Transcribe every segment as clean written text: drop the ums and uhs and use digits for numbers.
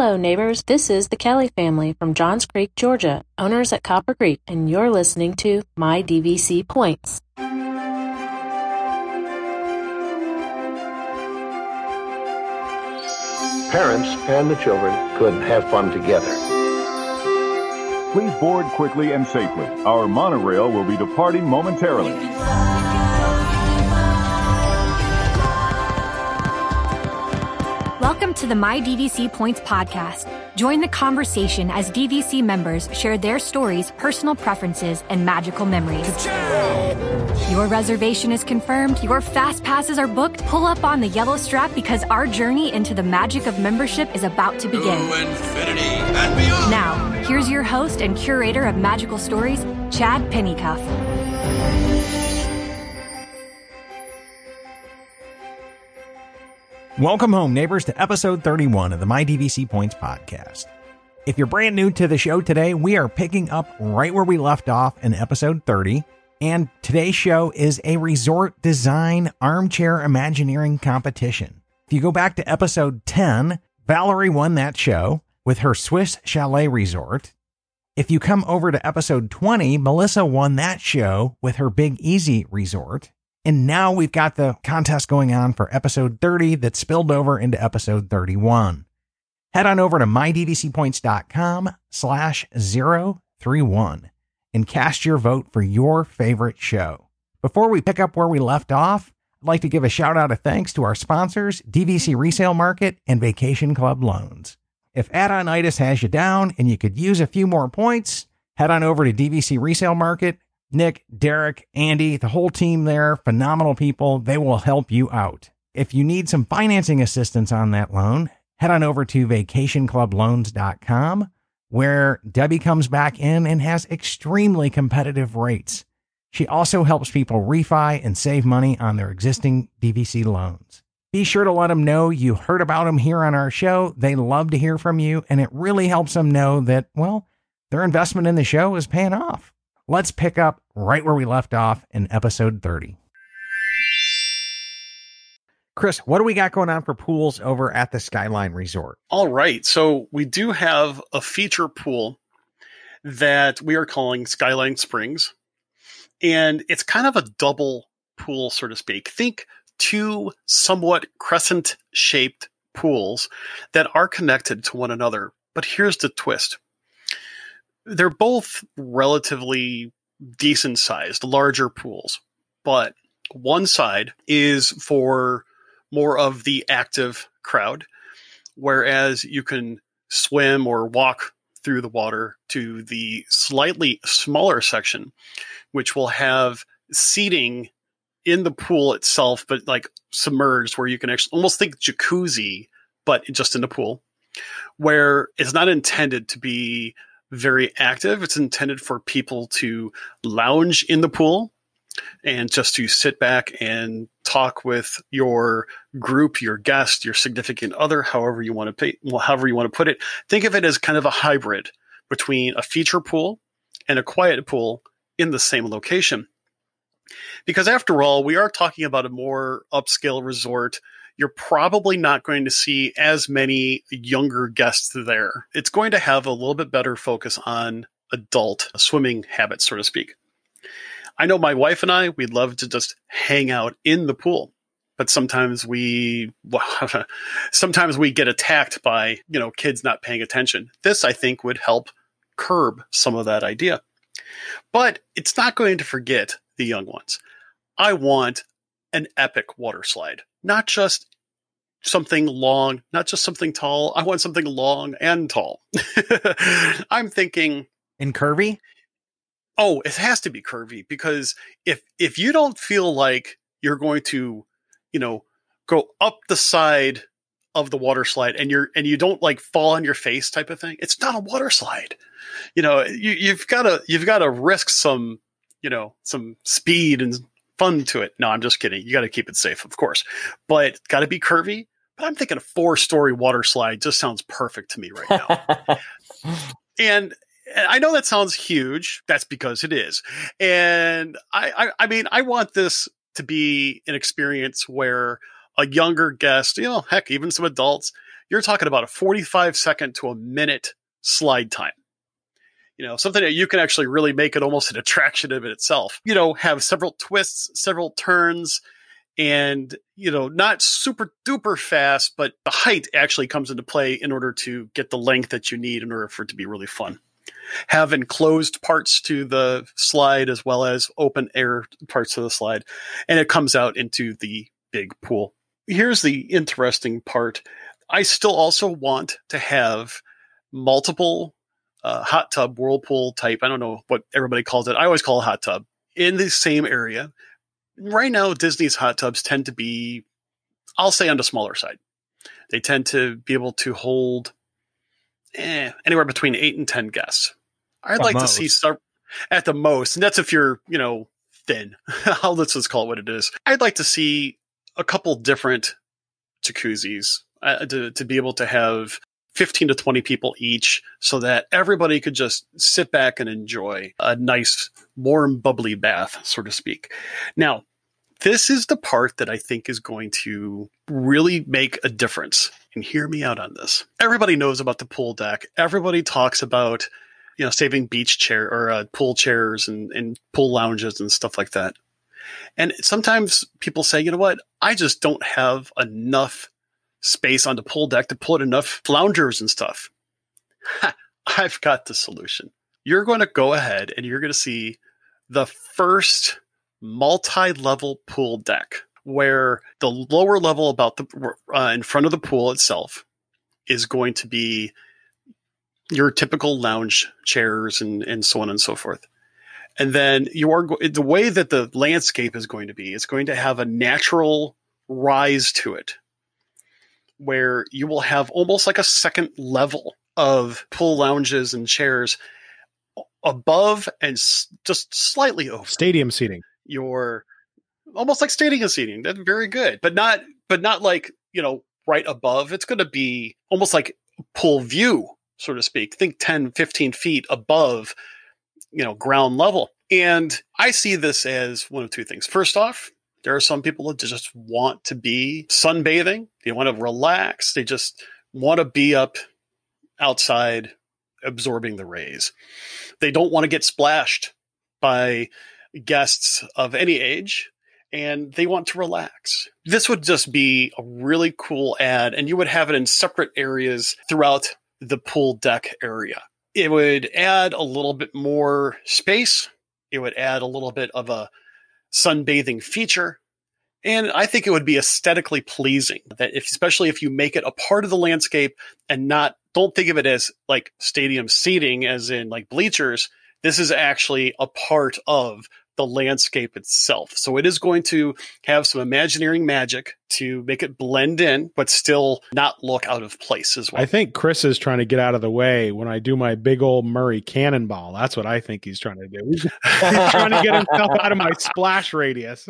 Hello, neighbors. This is the Kelly family from Johns Creek, Georgia, owners at Copper Creek, and you're listening to My DVC Points. Parents and the children could have fun together. Please board quickly and safely. Our monorail will be departing momentarily. Welcome to the My DVC Points podcast. Join the conversation as DVC members share their stories, personal preferences, and magical memories. Your reservation is confirmed, your fast passes are booked. Pull up on the yellow strap because our journey into the magic of membership is about to begin. To infinity and beyond. Now, here's your host and curator of magical stories, Chad Pennycuff. Welcome home, neighbors, to episode 31 of the My DVC Points podcast. If you're brand new to the show today, we are picking up right where we left off in episode 30, and today's show is a resort design armchair Imagineering competition. If you go back to episode 10, Valerie won that show with her Swiss Chalet Resort. If you come over to episode 20, Melissa won that show with her Big Easy Resort. And now we've got the contest going on for episode 30 that spilled over into episode 31. Head on over to mydvcpoints.com/031 and cast your vote for your favorite show. Before we pick up where we left off, I'd like to give a shout out of thanks to our sponsors, DVC Resale Market and Vacation Club Loans. If add-on-itis has you down and you could use a few more points, head on over to DVC Resale Market. Nick, Derek, Andy, the whole team there, phenomenal people. They will help you out. If you need some financing assistance on that loan, head on over to vacationclubloans.com, where Debbie comes back in and has extremely competitive rates. She also helps people refi and save money on their existing DVC loans. Be sure to let them know you heard about them here on our show. They love to hear from you, and it really helps them know that, well, their investment in the show is paying off. Let's pick up right where we left off in episode 30. Chris, what do we got going on for pools over at the Skyline Resort? All right. So we do have a feature pool that we are calling Skyline Springs. And it's kind of a double pool, so to speak. Think two somewhat crescent-shaped pools that are connected to one another. But here's the twist. They're both relatively decent sized, larger pools, but one side is for more of the active crowd, whereas you can swim or walk through the water to the slightly smaller section, which will have seating in the pool itself, but like submerged, where you can actually almost think jacuzzi, but just in the pool, where it's not intended to be very active. It's intended for people to lounge in the pool and just to sit back and talk with your group, your guest, your significant other, however you want to put it. Think of it as kind of a hybrid between a feature pool and a quiet pool in the same location. Because after all, we are talking about a more upscale resort. You're probably not going to see as many younger guests there. It's going to have a little bit better focus on adult swimming habits, so to speak. I know my wife and I, we'd love to just hang out in the pool, but sometimes we get attacked by, kids not paying attention. This, I think, would help curb some of that idea. But it's not going to forget the young ones. I want an epic water slide. Not just something long, not just something tall. I want something long and tall. I'm thinking... And curvy? Oh, it has to be curvy, because if you don't feel like you're going to, go up the side of the water slide and you don't like fall on your face type of thing, it's not a water slide. You've got to risk some speed and fun to it. No, I'm just kidding. You got to keep it safe, of course, but got to be curvy. But I'm thinking a 4-story water slide just sounds perfect to me right now. And I know that sounds huge. That's because it is. And I mean, I want this to be an experience where a younger guest, heck, even some adults you're talking about a 45-second to a minute slide time. Something that you can actually really make it almost an attraction of it itself. Have several twists, several turns, and, not super duper fast, but the height actually comes into play in order to get the length that you need in order for it to be really fun. Have enclosed parts to the slide as well as open air parts of the slide, and it comes out into the big pool. Here's the interesting part. I still also want to have multiple hot tub, whirlpool type. I don't know what everybody calls it. I always call it hot tub in the same area. Right now, Disney's hot tubs tend to be, I'll say, on the smaller side. They tend to be able to hold anywhere between 8 and 10 guests. I'd like to see start at the most, and that's if you're, thin. Let's just call it what it is. I'd like to see a couple different jacuzzis to be able to have 15 to 20 people each so that everybody could just sit back and enjoy a nice, warm, bubbly bath, so to speak. Now, this is the part that I think is going to really make a difference. And hear me out on this. Everybody knows about the pool deck. Everybody talks about, saving beach chair or pool chairs and pool lounges and stuff like that. And sometimes people say, you know what? I just don't have enough space on the pool deck to put enough loungers and stuff. I've got the solution. You're going to go ahead and you're going to see the first multi-level pool deck where the lower level about the in front of the pool itself is going to be your typical lounge chairs and so on and so forth. And then the way that the landscape is going to be, it's going to have a natural rise to it, where you will have almost like a second level of pool lounges and chairs above and just slightly over. Stadium seating. You're almost like stadium seating. That's very good, but not like, right above. It's going to be almost like pool view, so to speak. Think 10, 15 feet above, ground level. And I see this as one of two things. First off, there are some people that just want to be sunbathing. They want to relax. They just want to be up outside absorbing the rays. They don't want to get splashed by guests of any age, and they want to relax. This would just be a really cool ad, and you would have it in separate areas throughout the pool deck area. It would add a little bit more space. It would add a little bit of a sunbathing feature. And I think it would be aesthetically pleasing, that especially if you make it a part of the landscape and don't think of it as like stadium seating as in like bleachers. This is actually a part of the landscape itself. So it is going to have some Imagineering magic to make it blend in, but still not look out of place as well. I think Chris is trying to get out of the way when I do my big old Murray cannonball. That's what I think he's trying to do. He's trying to get himself out of my splash radius.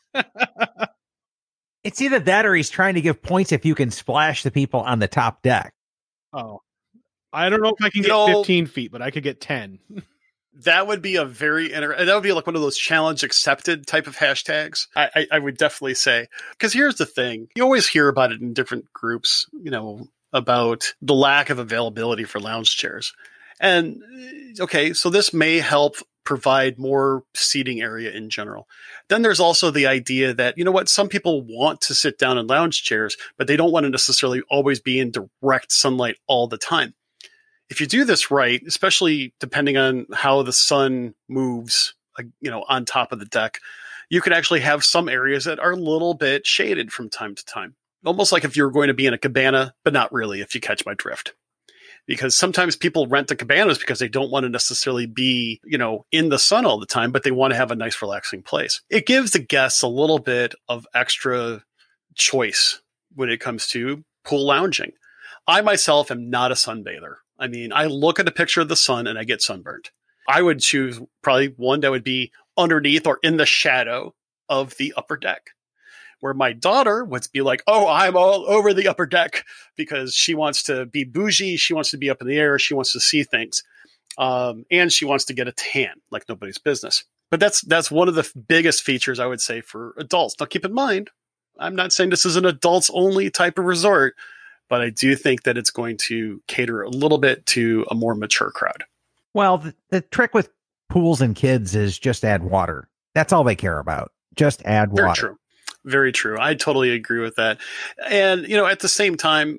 It's either that or he's trying to give points if you can splash the people on the top deck. Oh, I don't know if I can get 15 feet, but I could get 10. That would be that would be like one of those challenge accepted type of hashtags. I would definitely say, because here's the thing. You always hear about it in different groups, about the lack of availability for lounge chairs. And okay, so this may help provide more seating area in general. Then there's also the idea that, some people want to sit down in lounge chairs, but they don't want to necessarily always be in direct sunlight all the time. If you do this right, especially depending on how the sun moves, on top of the deck, you could actually have some areas that are a little bit shaded from time to time. Almost like if you're going to be in a cabana, but not really, if you catch my drift. Because sometimes people rent the cabanas because they don't want to necessarily be, in the sun all the time, but they want to have a nice relaxing place. It gives the guests a little bit of extra choice when it comes to pool lounging. I myself am not a sunbather. I mean, I look at a picture of the sun and I get sunburned. I would choose probably one that would be underneath or in the shadow of the upper deck, where my daughter would be like, oh, I'm all over the upper deck because she wants to be bougie. She wants to be up in the air. She wants to see things. And she wants to get a tan like nobody's business. But that's one of the biggest features I would say for adults. Now, keep in mind, I'm not saying this is an adults only type of resort, but I do think that it's going to cater a little bit to a more mature crowd. Well, the trick with pools and kids is just add water. That's all they care about. Just add water. Very true. Very true. I totally agree with that. And, at the same time,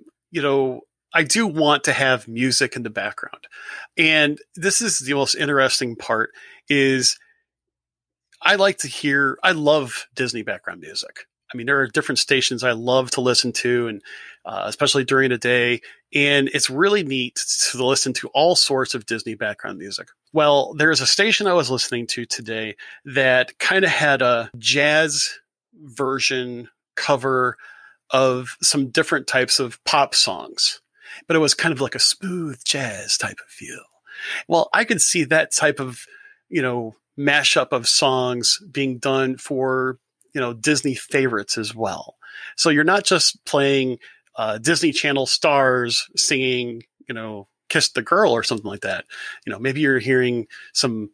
I do want to have music in the background. And this is the most interesting part is I love Disney background music. I mean, there are different stations I love to listen to, and especially during the day. And it's really neat to listen to all sorts of Disney background music. Well, there's a station I was listening to today that kind of had a jazz version cover of some different types of pop songs, but it was kind of like a smooth jazz type of feel. Well, I could see that type of, mashup of songs being done for, Disney favorites as well. So you're not just playing Disney Channel stars singing, Kiss the Girl or something like that. Maybe you're hearing some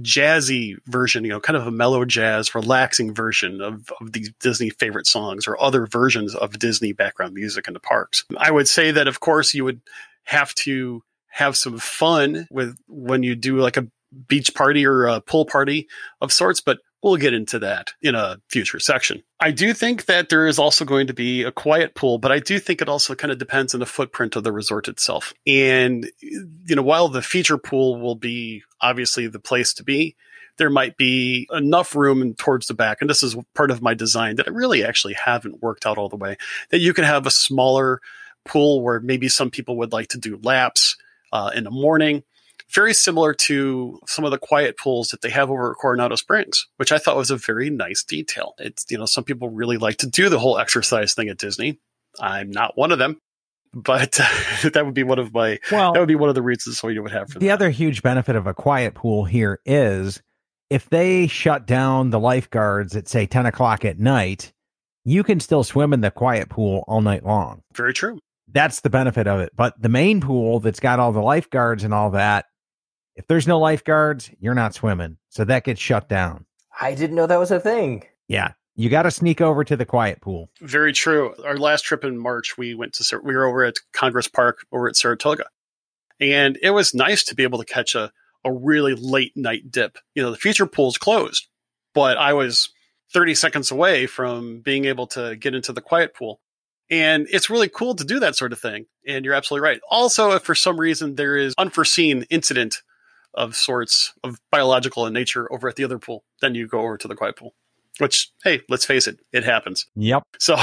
jazzy version, kind of a mellow jazz, relaxing version of these Disney favorite songs or other versions of Disney background music in the parks. I would say that, of course, you would have to have some fun with when you do like a beach party or a pool party of sorts, but we'll get into that in a future section. I do think that there is also going to be a quiet pool, but I do think it also kind of depends on the footprint of the resort itself. And, while the feature pool will be obviously the place to be, there might be enough room towards the back. And this is part of my design that I really actually haven't worked out all the way, that you can have a smaller pool where maybe some people would like to do laps in the morning. Very similar to some of the quiet pools that they have over at Coronado Springs, which I thought was a very nice detail. It's, some people really like to do the whole exercise thing at Disney. I'm not one of them, but that would be one of the reasons why you would have for the that. Other huge benefit of a quiet pool here is if they shut down the lifeguards at, say, 10 o'clock at night, you can still swim in the quiet pool all night long. Very true. That's the benefit of it. But the main pool that's got all the lifeguards and all that, if there's no lifeguards, you're not swimming. So that gets shut down. I didn't know that was a thing. Yeah. You got to sneak over to the quiet pool. Very true. Our last trip in March, we were over at Congress Park over at Saratoga. And it was nice to be able to catch a really late night dip. The feature pool's closed, but I was 30 seconds away from being able to get into the quiet pool. And it's really cool to do that sort of thing. And you're absolutely right. Also, if for some reason there is unforeseen incident of sorts of biological in nature over at the other pool, then you go over to the quiet pool, which, hey, let's face it, it happens. Yep. So,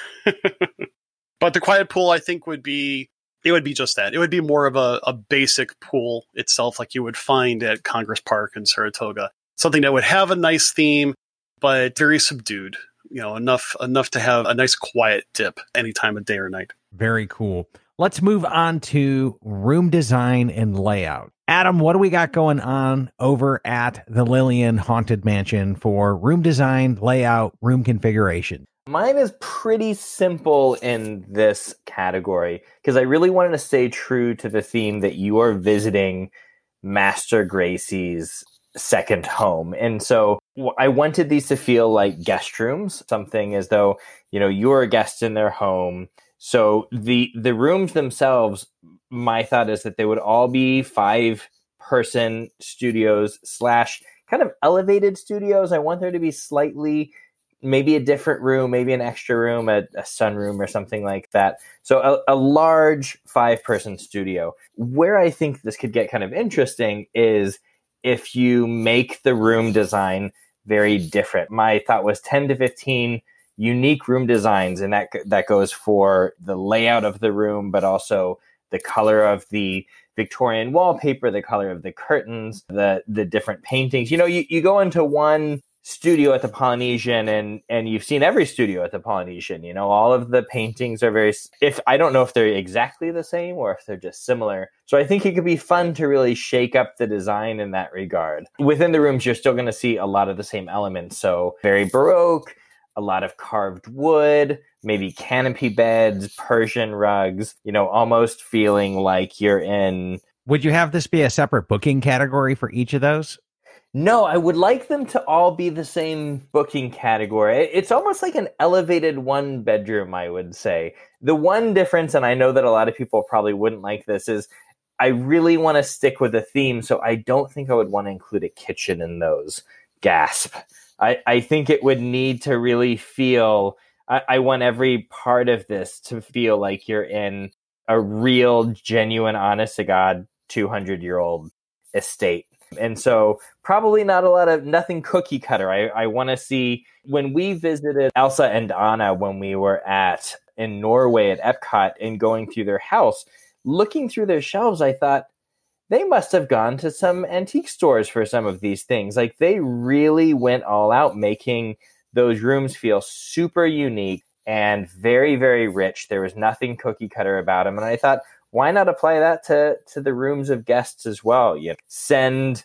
but the quiet pool, I think would be just that. It would be more of a basic pool itself, like you would find at Congress Park in Saratoga. Something that would have a nice theme, but very subdued, enough to have a nice quiet dip any time of day or night. Very cool. Let's move on to room design and layout. Adam, what do we got going on over at the Lillian Haunted Mansion for room design, layout, room configuration? Mine is pretty simple in this category because I really wanted to stay true to the theme that you are visiting Master Gracie's second home. And so I wanted these to feel like guest rooms, something as though, you're a guest in their home. So the rooms themselves, my thought is that they would all be 5-person studios / kind of elevated studios. I want there to be slightly, maybe a different room, maybe an extra room, a sunroom or something like that. So a large 5-person studio. Where I think this could get kind of interesting is if you make the room design very different. My thought was 10 to 15 unique room designs, and that goes for the layout of the room, but also the color of the Victorian wallpaper, the color of the curtains, the different paintings. You go into one studio at the Polynesian and you've seen every studio at the Polynesian. All of the paintings are I don't know if they're exactly the same or if they're just similar. So I think it could be fun to really shake up the design in that regard. Within the rooms, you're still going to see a lot of the same elements. So very Baroque, a lot of carved wood, maybe canopy beds, Persian rugs, almost feeling like you're in... Would you have this be a separate booking category for each of those? No, I would like them to all be the same booking category. It's almost like an elevated one bedroom, I would say. The one difference, and I know that a lot of people probably wouldn't like this, is I really want to stick with a theme, so I don't think I would want to include a kitchen in those. Gasp. I think it would need to really feel, I want every part of this to feel like you're in a real, genuine, honest to God, 200-year-old estate. And so probably nothing cookie cutter. I want to see, when we visited Elsa and Anna when we were in Norway at Epcot and going through their house, looking through their shelves, I thought they must have gone to some antique stores for some of these things. Like, they really went all out, making those rooms feel super unique and very, very rich. There was nothing cookie cutter about them. And I thought, why not apply that to the rooms of guests as well? You send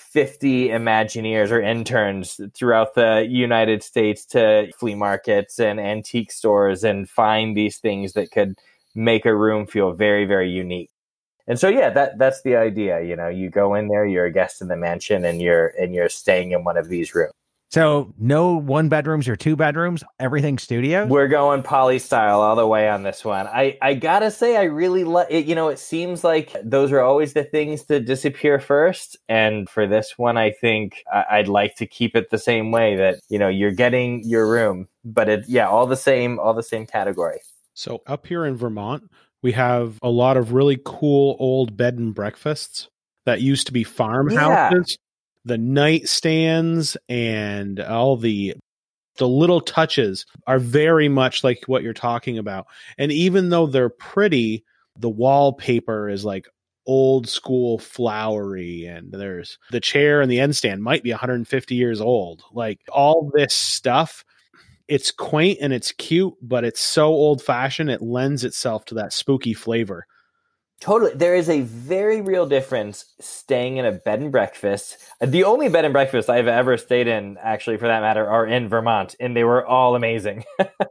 50 Imagineers or interns throughout the United States to flea markets and antique stores and find these things that could make a room feel very, very unique. And so, yeah, that's the idea. You go in there, you're a guest in the mansion, and you're staying in one of these rooms. So no 1 bedrooms or 2 bedrooms, everything studio? We're going poly style all the way on this one. I gotta say, I really like it. It seems like those are always the things to disappear first. And for this one, I think I'd like to keep it the same way, that, you're getting your room, but all the same category. So up here in Vermont, we have a lot of really cool old bed and breakfasts that used to be farmhouses. Yeah. The nightstands and all the little touches are very much like what you're talking about. And even though they're pretty, the wallpaper is like old school flowery, and there's the chair and the end stand might be 150 years old. Like, all this stuff, it's quaint and it's cute, but it's so old fashioned, it lends itself to that spooky flavor. Totally. There is a very real difference staying in a bed and breakfast. The only bed and breakfast I've ever stayed in, actually, for that matter, are in Vermont, and they were all amazing.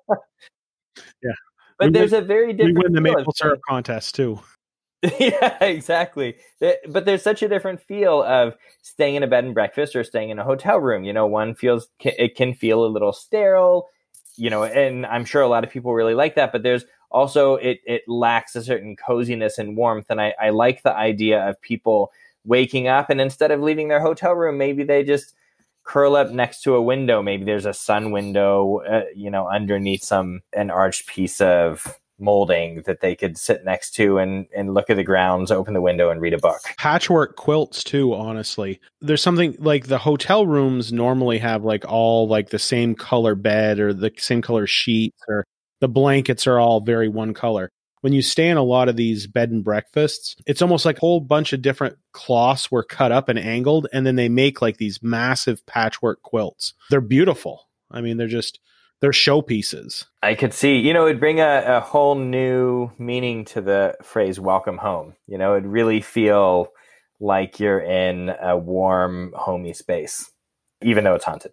Yeah. But there's a very different... We win the maple syrup contest, too. Yeah, exactly. But there's such a different feel of staying in a bed and breakfast or staying in a hotel room. One feels... It can feel a little sterile, and I'm sure a lot of people really like that, but there's also, it lacks a certain coziness and warmth. And I like the idea of people waking up, and instead of leaving their hotel room, maybe they just curl up next to a window. Maybe there's a sun window, underneath an arched piece of molding that they could sit next to and look at the grounds, open the window, and read a book. Patchwork quilts too, honestly. There's something like the hotel rooms normally have like all like the same color bed or the same color sheets, or the blankets are all very one color. When you stay in a lot of these bed and breakfasts, it's almost like a whole bunch of different cloths were cut up and angled, and then they make like these massive patchwork quilts. They're beautiful. I mean, they're showpieces. I could see, it'd bring a whole new meaning to the phrase welcome home. It'd really feel like you're in a warm, homey space, even though it's haunted.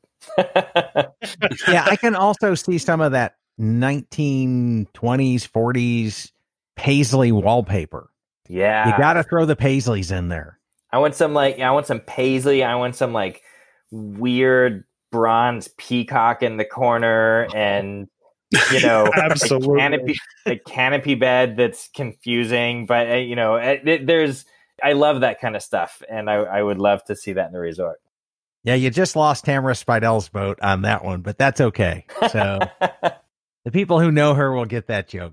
Yeah, I can also see some of that 1920s, 40s paisley wallpaper. Yeah. You got to throw the paisleys in there. I want some paisley. I want some like weird bronze peacock in the corner, and absolutely a canopy bed that's confusing, but I love that kind of stuff, and I would love to see that in the resort. Yeah, you just lost Tamara Spidell's vote on that one, but that's okay. So the people who know her will get that joke.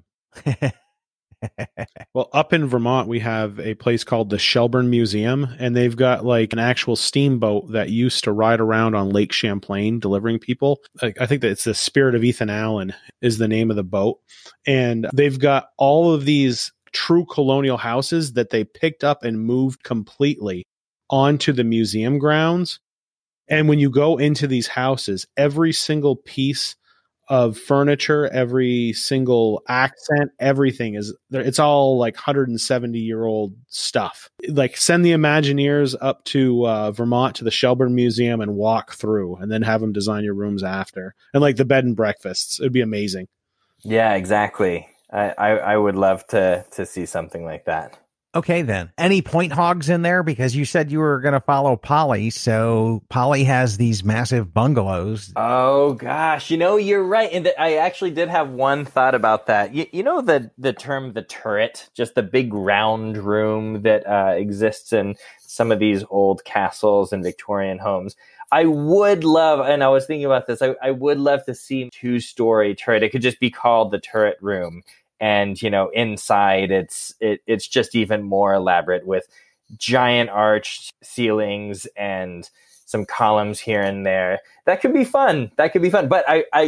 Well, up in Vermont, we have a place called the Shelburne Museum, and they've got like an actual steamboat that used to ride around on Lake Champlain delivering people. I think that it's the Spirit of Ethan Allen is the name of the boat. And they've got all of these true colonial houses that they picked up and moved completely onto the museum grounds. And when you go into these houses, every single piece of furniture, every single accent, everything it's all like 170-year-old stuff. Like, send the Imagineers up to Vermont to the Shelburne Museum and walk through, and then have them design your rooms after. And like the bed and breakfasts, it'd be amazing. Yeah, exactly. I would love to see something like that. Okay, then. Any point hogs in there? Because you said you were going to follow Polly. So Polly has these massive bungalows. Oh, gosh. You're right. And I actually did have one thought about that. You know the term, the turret, just the big round room that exists in some of these old castles and Victorian homes. I would love, and I was thinking about this, I would love to see a 2-story turret. It could just be called the turret room. And, inside it's just even more elaborate with giant arched ceilings and some columns here and there. That could be fun. But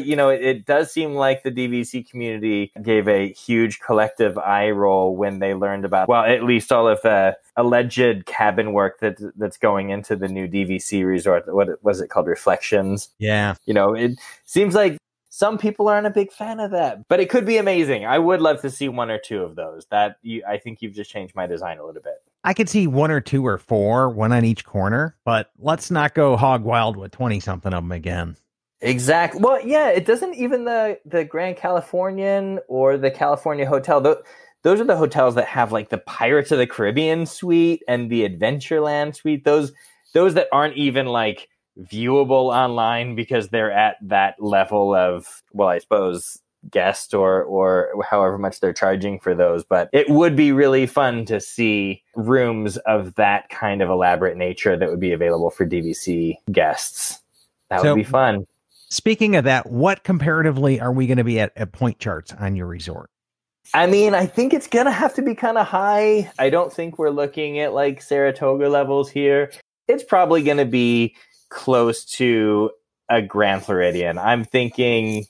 it does seem like the DVC community gave a huge collective eye roll when they learned about, well, at least all of the alleged cabin work that's going into the new DVC resort. What was it called? Reflections. Yeah. It seems like some people aren't a big fan of that, but it could be amazing. I would love to see 1 or 2 of those. I think you've just changed my design a little bit. I could see 1 or 2 or 4, one on each corner, but let's not go hog wild with 20-something of them again. Exactly. Well, yeah, it doesn't even the Grand Californian or the California Hotel. Those are the hotels that have like the Pirates of the Caribbean suite and the Adventureland suite. Those that aren't even like viewable online because they're at that level of, well, I suppose guest or however much they're charging for those. But it would be really fun to see rooms of that kind of elaborate nature that would be available for DVC guests. That would be fun. Speaking of that, what comparatively are we going to be at point charts on your resort? I mean, I think it's going to have to be kind of high. I don't think we're looking at like Saratoga levels here. It's probably going to be close to a Grand Floridian. I'm thinking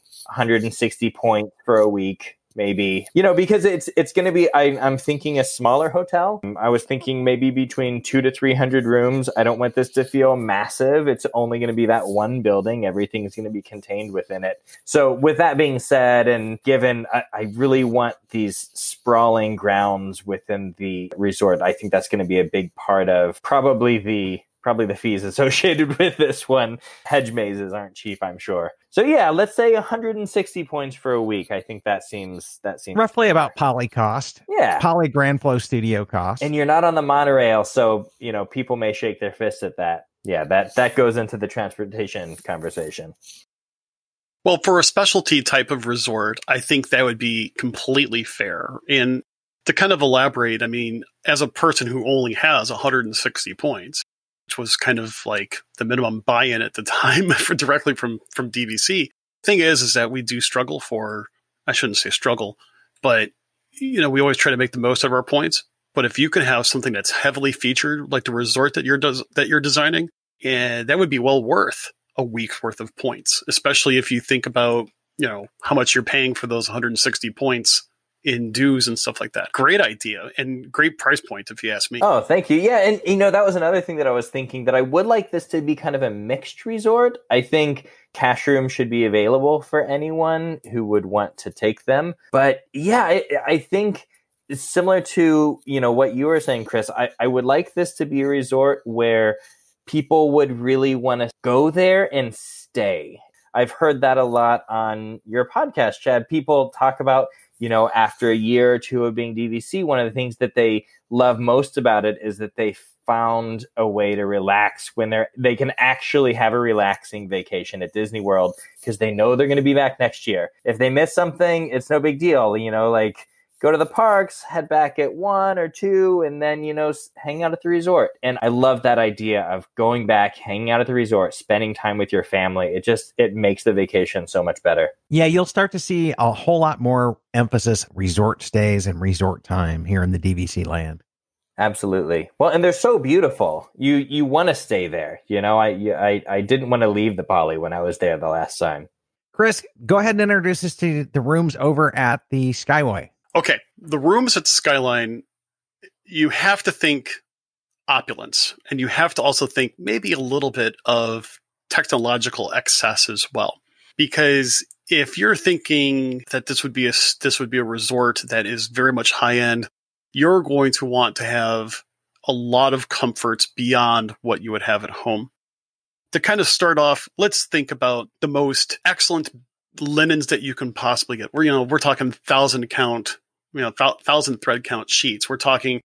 160 points for a week, maybe, because it's going to be, I'm thinking a smaller hotel. I was thinking maybe between 200 to 300 rooms. I don't want this to feel massive. It's only going to be that one building. Everything is going to be contained within it. So with that being said, and given I really want these sprawling grounds within the resort, I think that's going to be a big part of probably the fees associated with this one. Hedge mazes aren't cheap, I'm sure. So yeah, let's say 160 points for a week. I think that seems roughly about Poly cost. Yeah. Poly Grand Flow Studio cost. And you're not on the monorail, so people may shake their fists at that. Yeah, that goes into the transportation conversation. Well, for a specialty type of resort, I think that would be completely fair. And to kind of elaborate, I mean, as a person who only has 160 points, which was kind of like the minimum buy-in at the time directly from DVC. Thing is that we do struggle I shouldn't say struggle, but we always try to make the most of our points. But if you can have something that's heavily featured, like the resort that you're designing, and that would be well worth a week's worth of points, especially if you think about, how much you're paying for those 160 points in dues and stuff like that. Great idea and great price point, if you ask me. Oh, thank you. Yeah, and that was another thing that I was thinking, that I would like this to be kind of a mixed resort. I think cash room should be available for anyone who would want to take them. But yeah, I think it's similar to, what you were saying, Chris. I would like this to be a resort where people would really want to go there and stay. I've heard that a lot on your podcast, Chad. People talk about, after a year or two of being DVC, one of the things that they love most about it is that they found a way to relax when they can actually have a relaxing vacation at Disney World because they know they're going to be back next year. If they miss something, it's no big deal. Like go to the parks, head back at 1 or 2, and then, hang out at the resort. And I love that idea of going back, hanging out at the resort, spending time with your family. It makes the vacation so much better. Yeah, you'll start to see a whole lot more emphasis resort stays and resort time here in the DVC land. Absolutely. Well, and they're so beautiful. You want to stay there. I didn't want to leave the Poly when I was there the last time. Chris, go ahead and introduce us to the rooms over at the Skyway. Okay, the rooms at Skyline, you have to think opulence, and you have to also think maybe a little bit of technological excess as well. Because if you're thinking that this would be a resort that is very much high end, you're going to want to have a lot of comforts beyond what you would have at home. To kind of start off, let's think about the most excellent linens that you can possibly get. We're talking 1,000 thread count sheets. We're talking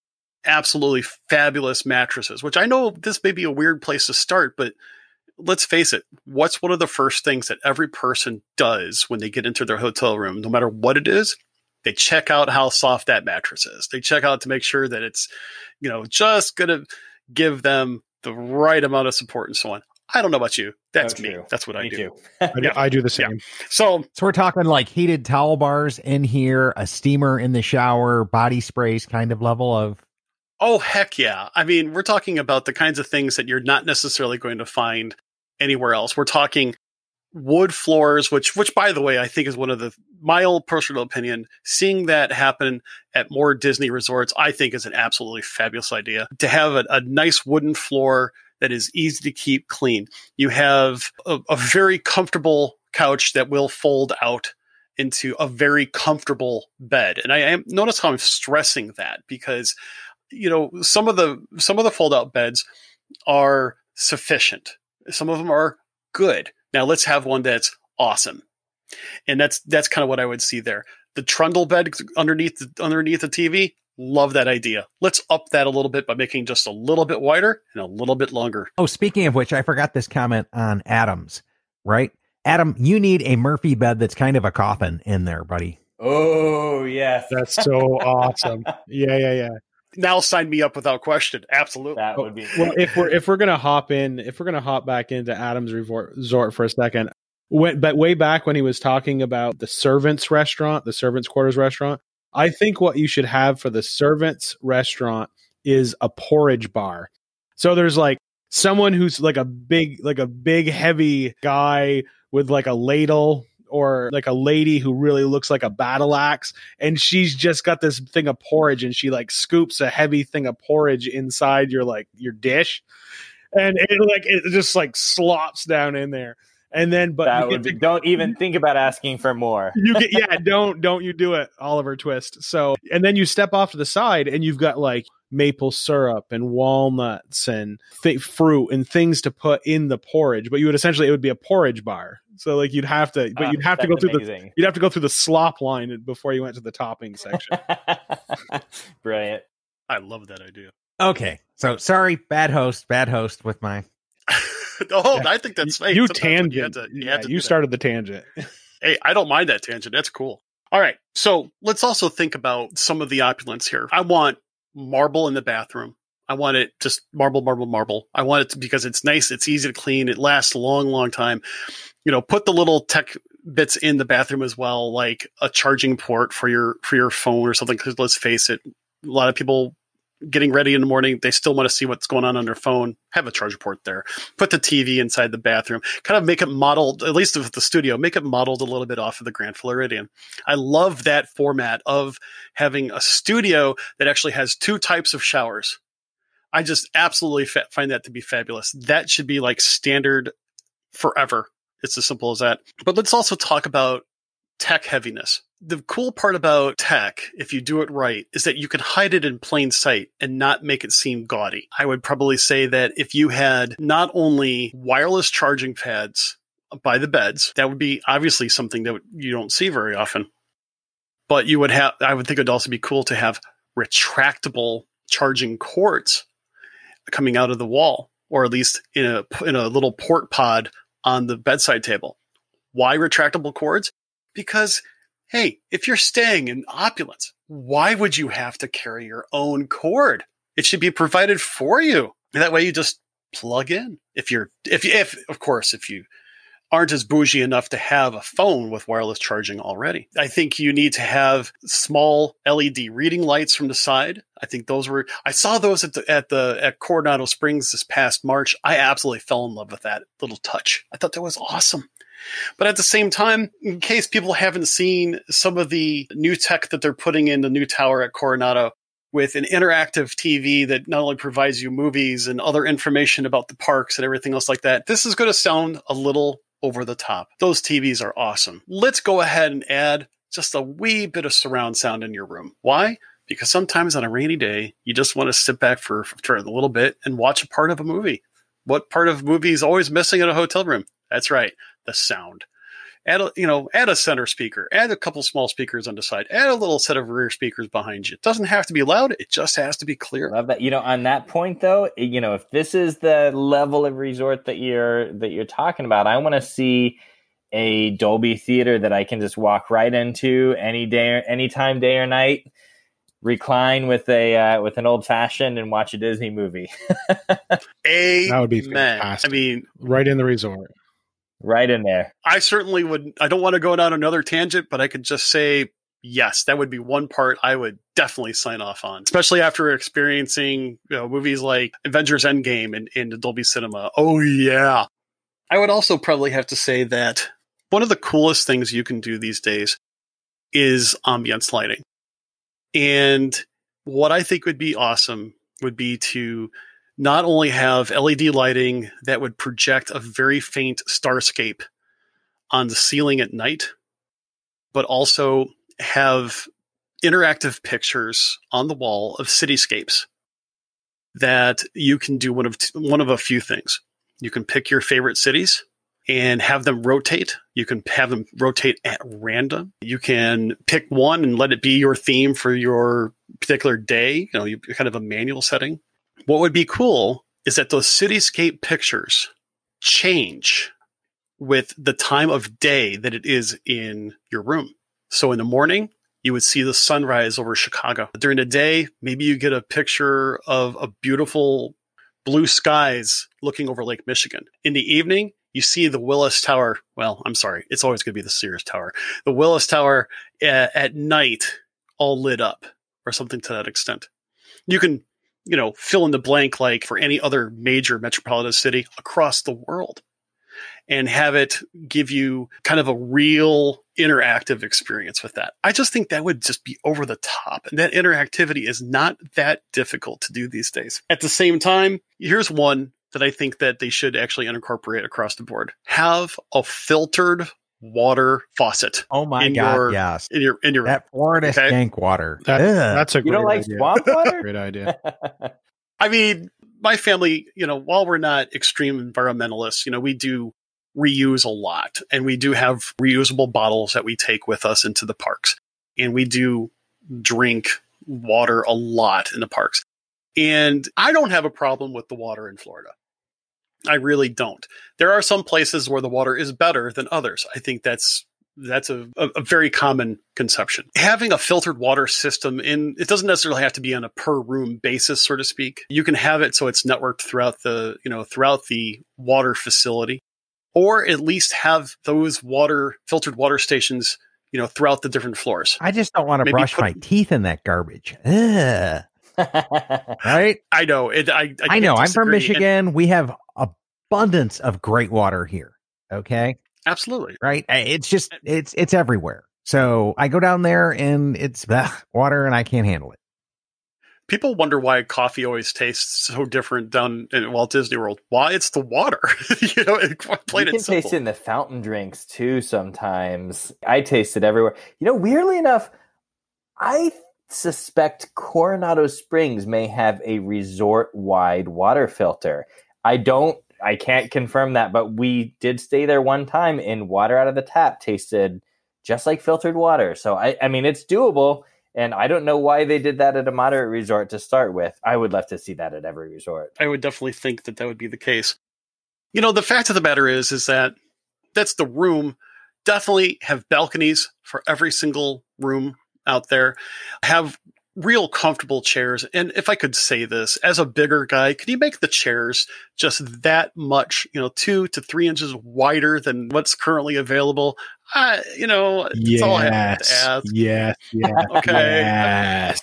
absolutely fabulous mattresses, which I know this may be a weird place to start, but let's face it, what's one of the first things that every person does when they get into their hotel room, no matter what it is? They check out how soft that mattress is. They check out to make sure that it's, just going to give them the right amount of support and so on. I don't know about you. That's me. That's what I do. I do the same. Yeah. So we're talking like heated towel bars in here, a steamer in the shower, body sprays kind of level of. Oh, heck yeah. I mean, we're talking about the kinds of things that you're not necessarily going to find anywhere else. We're talking wood floors, which by the way, I think is one of my old personal opinion, seeing that happen at more Disney resorts, I think is an absolutely fabulous idea. To have a nice wooden floor that is easy to keep clean. You have a very comfortable couch that will fold out into a very comfortable bed. And I notice how I'm stressing that because some of the fold out beds are sufficient. Some of them are good. Now let's have one that's awesome. And that's kind of what I would see there. The trundle bed underneath the TV, love that idea. Let's up that a little bit by making just a little bit wider and a little bit longer. Oh, speaking of which, I forgot this comment on Adam's, right? Adam, you need a Murphy bed that's kind of a coffin in there, buddy. Oh, yes. That's so awesome. Yeah. Now sign me up without question. Absolutely. That would be well. If we're gonna hop back into Adam's resort for a second, but way back when he was talking about the servants' quarters restaurant, I think what you should have for the servants' restaurant is a porridge bar. So there's like someone who's like a big heavy guy with like a ladle, or like a lady who really looks like a battle axe, and she's just got this thing of porridge, and she like scoops a heavy thing of porridge inside your dish, and it just like slops down in there. And then, don't even think about asking for more. Don't you do it, Oliver Twist. So, and then you step off to the side, and you've got like maple syrup and walnuts and fruit and things to put in the porridge. But it would be a porridge bar. So like you'd have to go through the slop line before you went to the topping section. Brilliant. I love that idea. Okay, so sorry, bad host with my. I think that's fake. You tangent. You started the tangent. Hey, I don't mind that tangent. That's cool. All right. So let's also think about some of the opulence here. I want marble in the bathroom. I want it just marble. I want it because it's nice. It's easy to clean. It lasts a long, long time. Put the little tech bits in the bathroom as well, like a charging port for your phone or something. Because let's face it, a lot of people getting ready in the morning, they still want to see what's going on their phone. Have a charger port there. Put the TV inside the bathroom. Kind of make it modeled, at least with the studio, make it modeled a little bit off of the Grand Floridian. I love that format of having a studio that actually has two types of showers. I just absolutely find that to be fabulous. That should be like standard forever. It's as simple as that. But let's also talk about tech heaviness. The cool part about tech, if you do it right, is that you can hide it in plain sight and not make it seem gaudy. I would probably say that if you had not only wireless charging pads by the beds, that would be obviously something that you don't see very often. But I would think it would also be cool to have retractable charging cords coming out of the wall, or at least in a little port pod on the bedside table. Why retractable cords? Because hey, if you're staying in opulence, why would you have to carry your own cord? It should be provided for you. And that way you just plug in. If you aren't as bougie enough to have a phone with wireless charging already. I think you need to have small LED reading lights from the side. I think I saw those at Coronado Springs this past March. I absolutely fell in love with that little touch. I thought that was awesome. But at the same time, in case people haven't seen some of the new tech that they're putting in the new tower at Coronado with an interactive TV that not only provides you movies and other information about the parks and everything else like that, this is going to sound a little over the top. Those TVs are awesome. Let's go ahead and add just a wee bit of surround sound in your room. Why? Because sometimes on a rainy day, you just want to sit back for a little bit and watch a part of a movie. What part of a movie is always missing in a hotel room? That's right. The sound. Add a center speaker, add a couple small speakers on the side, add a little set of rear speakers behind you. It doesn't have to be loud. It just has to be clear. Love that. On that point though, if this is the level of resort that you're talking about, I want to see a Dolby theater that I can just walk right into anytime, day or night, recline with an old fashioned and watch a Disney movie. That would be fantastic. I mean, right in the resort. Right in there. I certainly would. I don't want to go down another tangent, but I could just say, yes, that would be one part I would definitely sign off on, especially after experiencing movies like Avengers Endgame in the Dolby Cinema. Oh, yeah. I would also probably have to say that one of the coolest things you can do these days is ambience lighting. And what I think would be awesome would be to not only have LED lighting that would project a very faint starscape on the ceiling at night, but also have interactive pictures on the wall of cityscapes that you can do one of a few things. You can pick your favorite cities and have them rotate. You can have them rotate at random. You can pick one and let it be your theme for your particular day. You kind of a manual setting. What would be cool is that those cityscape pictures change with the time of day that it is in your room. So in the morning, you would see the sunrise over Chicago. During the day, maybe you get a picture of a beautiful blue skies looking over Lake Michigan. In the evening, you see the Willis Tower. Well, I'm sorry. It's always going to be the Sears Tower. The Willis Tower at night, all lit up or something to that extent. You can fill in the blank like for any other major metropolitan city across the world and have it give you kind of a real interactive experience with that. I just think that would just be over the top. And that interactivity is not that difficult to do these days. At the same time, here's one that I think that they should actually incorporate across the board. Have a filtered water faucet. Oh my God, yes. In your that Florida stank water. That's a great idea. You don't like swamp water? Great idea. I mean, my family, while we're not extreme environmentalists, we do reuse a lot, and we do have reusable bottles that we take with us into the parks, and we do drink water a lot in the parks. And I don't have a problem with the water in Florida. I really don't. There are some places where the water is better than others. I think that's a very common conception. Having a filtered water system it doesn't necessarily have to be on a per room basis, so to speak. You can have it so it's networked throughout the water facility, or at least have those filtered water stations, throughout the different floors. I just don't want to brush my teeth in that garbage. Ugh. Right? I know. I know. I'm from Michigan. We have abundance of great water here. Okay. Absolutely. Right. It's just, it's everywhere. So I go down there and it's water and I can't handle it. People wonder why coffee always tastes so different down in Walt Disney World. Why? It's the water. You can taste it in the fountain drinks too sometimes. I taste it everywhere. Weirdly enough, I suspect Coronado Springs may have a resort-wide water filter. I can't confirm that, but we did stay there one time and water out of the tap tasted just like filtered water. So I mean, it's doable. And I don't know why they did that at a moderate resort to start with. I would love to see that at every resort. I would definitely think that would be the case. The fact of the matter is that that's the room. Definitely have balconies for every single room out there. Have real comfortable chairs. And if I could say this, as a bigger guy, could you make the chairs just that much, 2 to 3 inches wider than what's currently available? It's all I have to ask. Yes. Okay. Yes.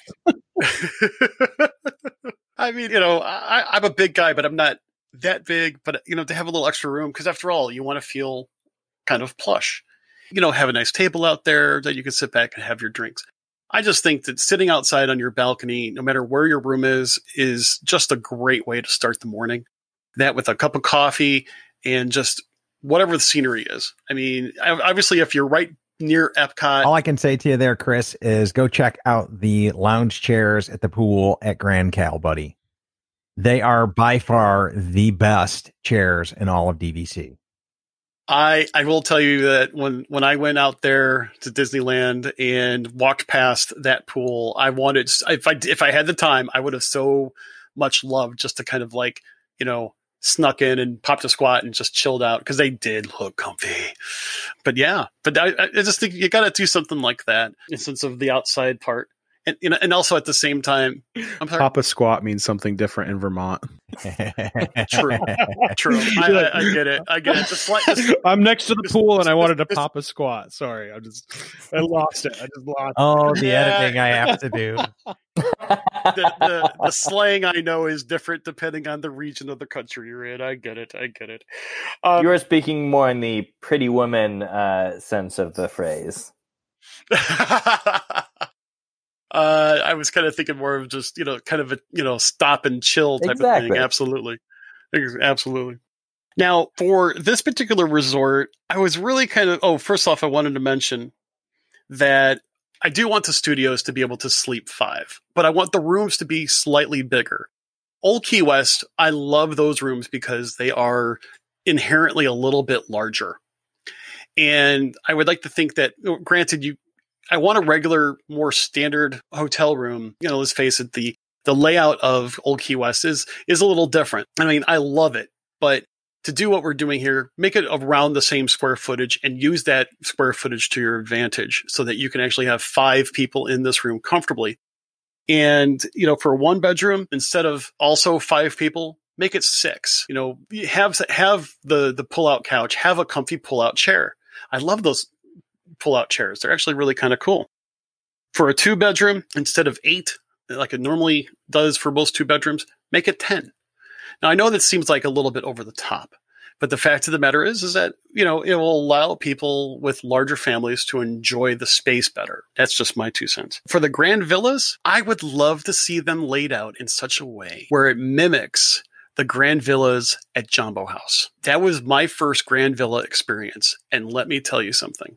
I mean, I'm a big guy, but I'm not that big. But, to have a little extra room, because after all, you want to feel kind of plush. Have a nice table out there that you can sit back and have your drinks. I just think that sitting outside on your balcony, no matter where your room is just a great way to start the morning. That with a cup of coffee and just whatever the scenery is. I mean, obviously, if you're right near Epcot. All I can say to you there, Chris, is go check out the lounge chairs at the pool at Grand Cal, buddy. They are by far the best chairs in all of DVC. I will tell you that when I went out there to Disneyland and walked past that pool, I wanted, if I had the time, I would have so much loved just to kind of like, snuck in and popped a squat and just chilled out, because they did look comfy. But yeah, I just think you got to do something like that in sense of the outside part. And also at the same time, Pop a squat means something different in Vermont. True. I get it. I'm next to the pool and I wanted to pop a squat. Sorry, I lost it. Oh, the editing I have to do. The slang I know is different depending on the region of the country you're in. I get it. You are speaking more in the Pretty Woman sense of the phrase. I was kind of thinking more of just, kind of a, stop and chill type of thing. Absolutely. Now, for this particular resort, I was really first off, I wanted to mention that I do want the studios to be able to sleep 5, but I want the rooms to be slightly bigger. Old Key West, I love those rooms because they are inherently a little bit larger. And I would like to think that, granted, I want a regular, more standard hotel room. Let's face it, the layout of Old Key West is a little different. I mean, I love it, but to do what we're doing here, make it around the same square footage and use that square footage to your advantage so that you can actually have 5 people in this room comfortably. And, for a 1 bedroom, instead of also 5 people, make it 6. Have the pull-out couch, have a comfy pull-out chair. I love those pull-out chairs. They're actually really kind of cool. For a 2 bedroom, instead of 8, like it normally does for most 2 bedrooms, make it 10. Now, I know that seems like a little bit over the top, but the fact of the matter is that, it will allow people with larger families to enjoy the space better. That's just my 2 cents. For the Grand Villas, I would love to see them laid out in such a way where it mimics the Grand Villas at Jambo House. That was my first Grand Villa experience. And let me tell you something.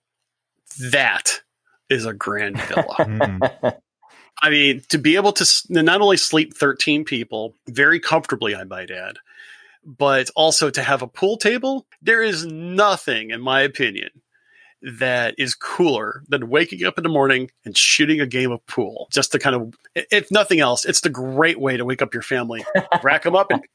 That is a Grand Villa. I mean, to be able to not only sleep 13 people very comfortably, I might add, but also to have a pool table. There is nothing, in my opinion, that is cooler than waking up in the morning and shooting a game of pool. Just to kind of, if nothing else, it's the great way to wake up your family, rack them up and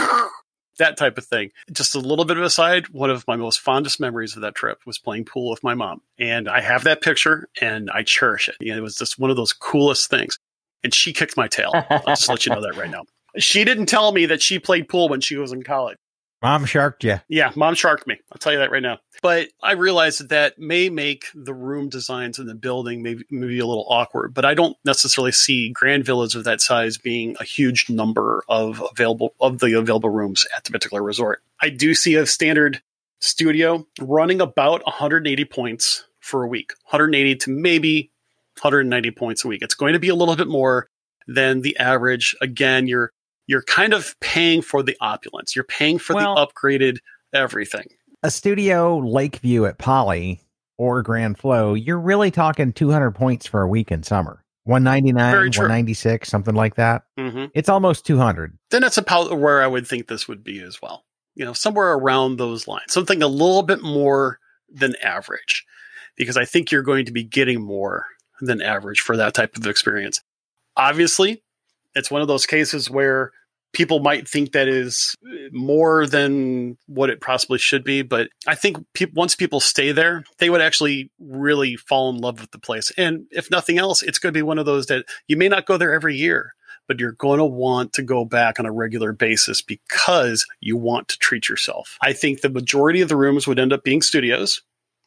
that type of thing. Just a little bit of a side. One of my most fondest memories of that trip was playing pool with my mom. And I have that picture and I cherish it. It was just one of those coolest things. And she kicked my tail. I'll just let you know that right now. She didn't tell me that she played pool when she was in college. Mom sharked you. Yeah, mom sharked me. I'll tell you that right now. But I realized that may make the room designs in the building maybe a little awkward. But I don't necessarily see Grand Villas of that size being a huge number of the available rooms at the particular resort. I do see a standard studio running about 180 points for a week, 180 to maybe 190 points a week. It's going to be a little bit more than the average. Again, you're kind of paying for the opulence. You're paying for the upgraded everything. A studio Lakeview at Poly or Grand Flow, you're really talking 200 points for a week in summer. 199, 196, something like that. Mm-hmm. It's almost 200. Then that's about where I would think this would be as well. Somewhere around those lines. Something a little bit more than average. Because I think you're going to be getting more than average for that type of experience. Obviously, it's one of those cases where people might think that is more than what it possibly should be. But I think once people stay there, they would actually really fall in love with the place. And if nothing else, it's going to be one of those that you may not go there every year, but you're going to want to go back on a regular basis because you want to treat yourself. I think the majority of the rooms would end up being studios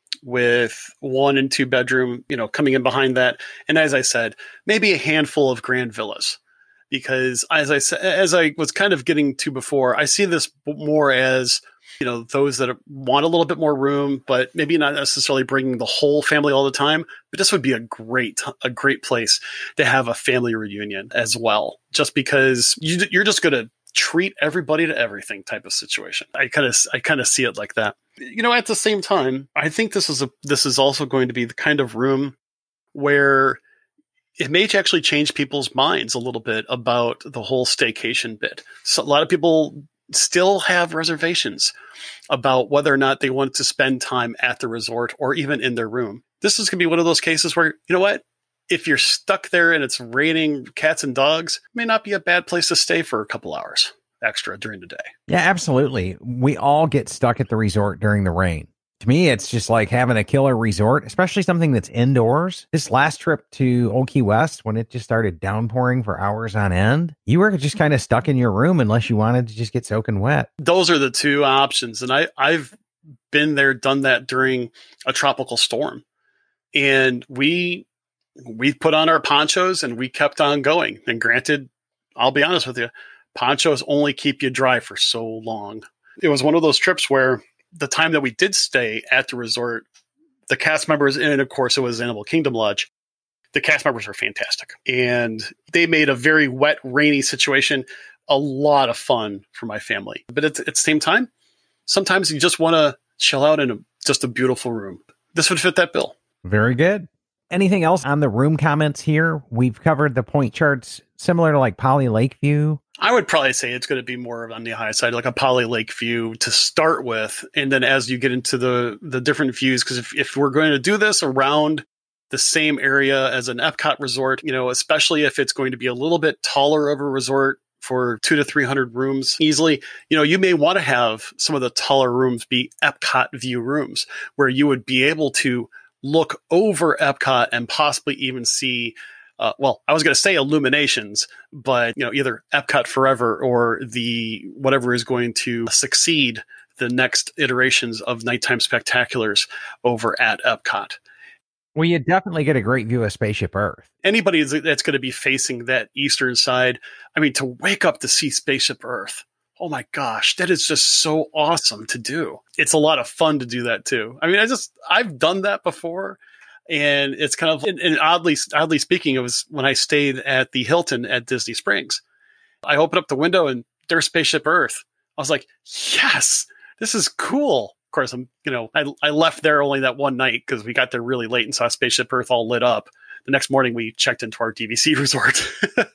with 1 and 2 bedroom, coming in behind that. And as I said, maybe a handful of Grand Villas. Because as I was kind of getting to before, I see this more as, those that want a little bit more room, but maybe not necessarily bringing the whole family all the time. But this would be a great place to have a family reunion as well, just because you're just going to treat everybody to everything type of situation. I kind of see it like that. At the same time, I think this is also going to be the kind of room where it may actually change people's minds a little bit about the whole staycation bit. So a lot of people still have reservations about whether or not they want to spend time at the resort or even in their room. This is going to be one of those cases where, you know what? If you're stuck there and it's raining cats and dogs, it may not be a bad place to stay for a couple hours extra during the day. Yeah, absolutely. We all get stuck at the resort during the rain. To me, it's just like having a killer resort, especially something that's indoors. This last trip to Old Key West, when it just started downpouring for hours on end, you were just kind of stuck in your room unless you wanted to just get soaking wet. Those are the two options. And I've been there, done that during a tropical storm. And we put on our ponchos and we kept on going. And granted, I'll be honest with you, ponchos only keep you dry for so long. It was one of those trips where the time that we did stay at the resort, the cast members, and of course it was Animal Kingdom Lodge, the cast members were fantastic. And they made a very wet, rainy situation a lot of fun for my family. But at the same time, sometimes you just want to chill out in just a beautiful room. This would fit that bill. Very good. Anything else on the room comments here? We've covered the point charts similar to like Poly Lakeview. I would probably say it's going to be more on the high side, like a Poly Lakeview to start with. And then as you get into the different views, because if we're going to do this around the same area as an Epcot resort, especially if it's going to be a little bit taller of a resort for 200 to 300 rooms easily, you may want to have some of the taller rooms be Epcot view rooms where you would be able to look over Epcot and possibly even see I was going to say Illuminations, but either Epcot Forever or the whatever is going to succeed the next iterations of Nighttime Spectaculars over at Epcot. Well, you definitely get a great view of Spaceship Earth. Anybody that's going to be facing that eastern side, I mean, to wake up to see Spaceship Earth, oh my gosh, that is just so awesome to do. It's a lot of fun to do that too. I mean, I've done that before. And it's kind of, and oddly speaking, it was when I stayed at the Hilton at Disney Springs. I opened up the window and there's Spaceship Earth. I was like, yes, this is cool. Of course, I left there only that one night because we got there really late and saw Spaceship Earth all lit up. The next morning we checked into our DVC resort.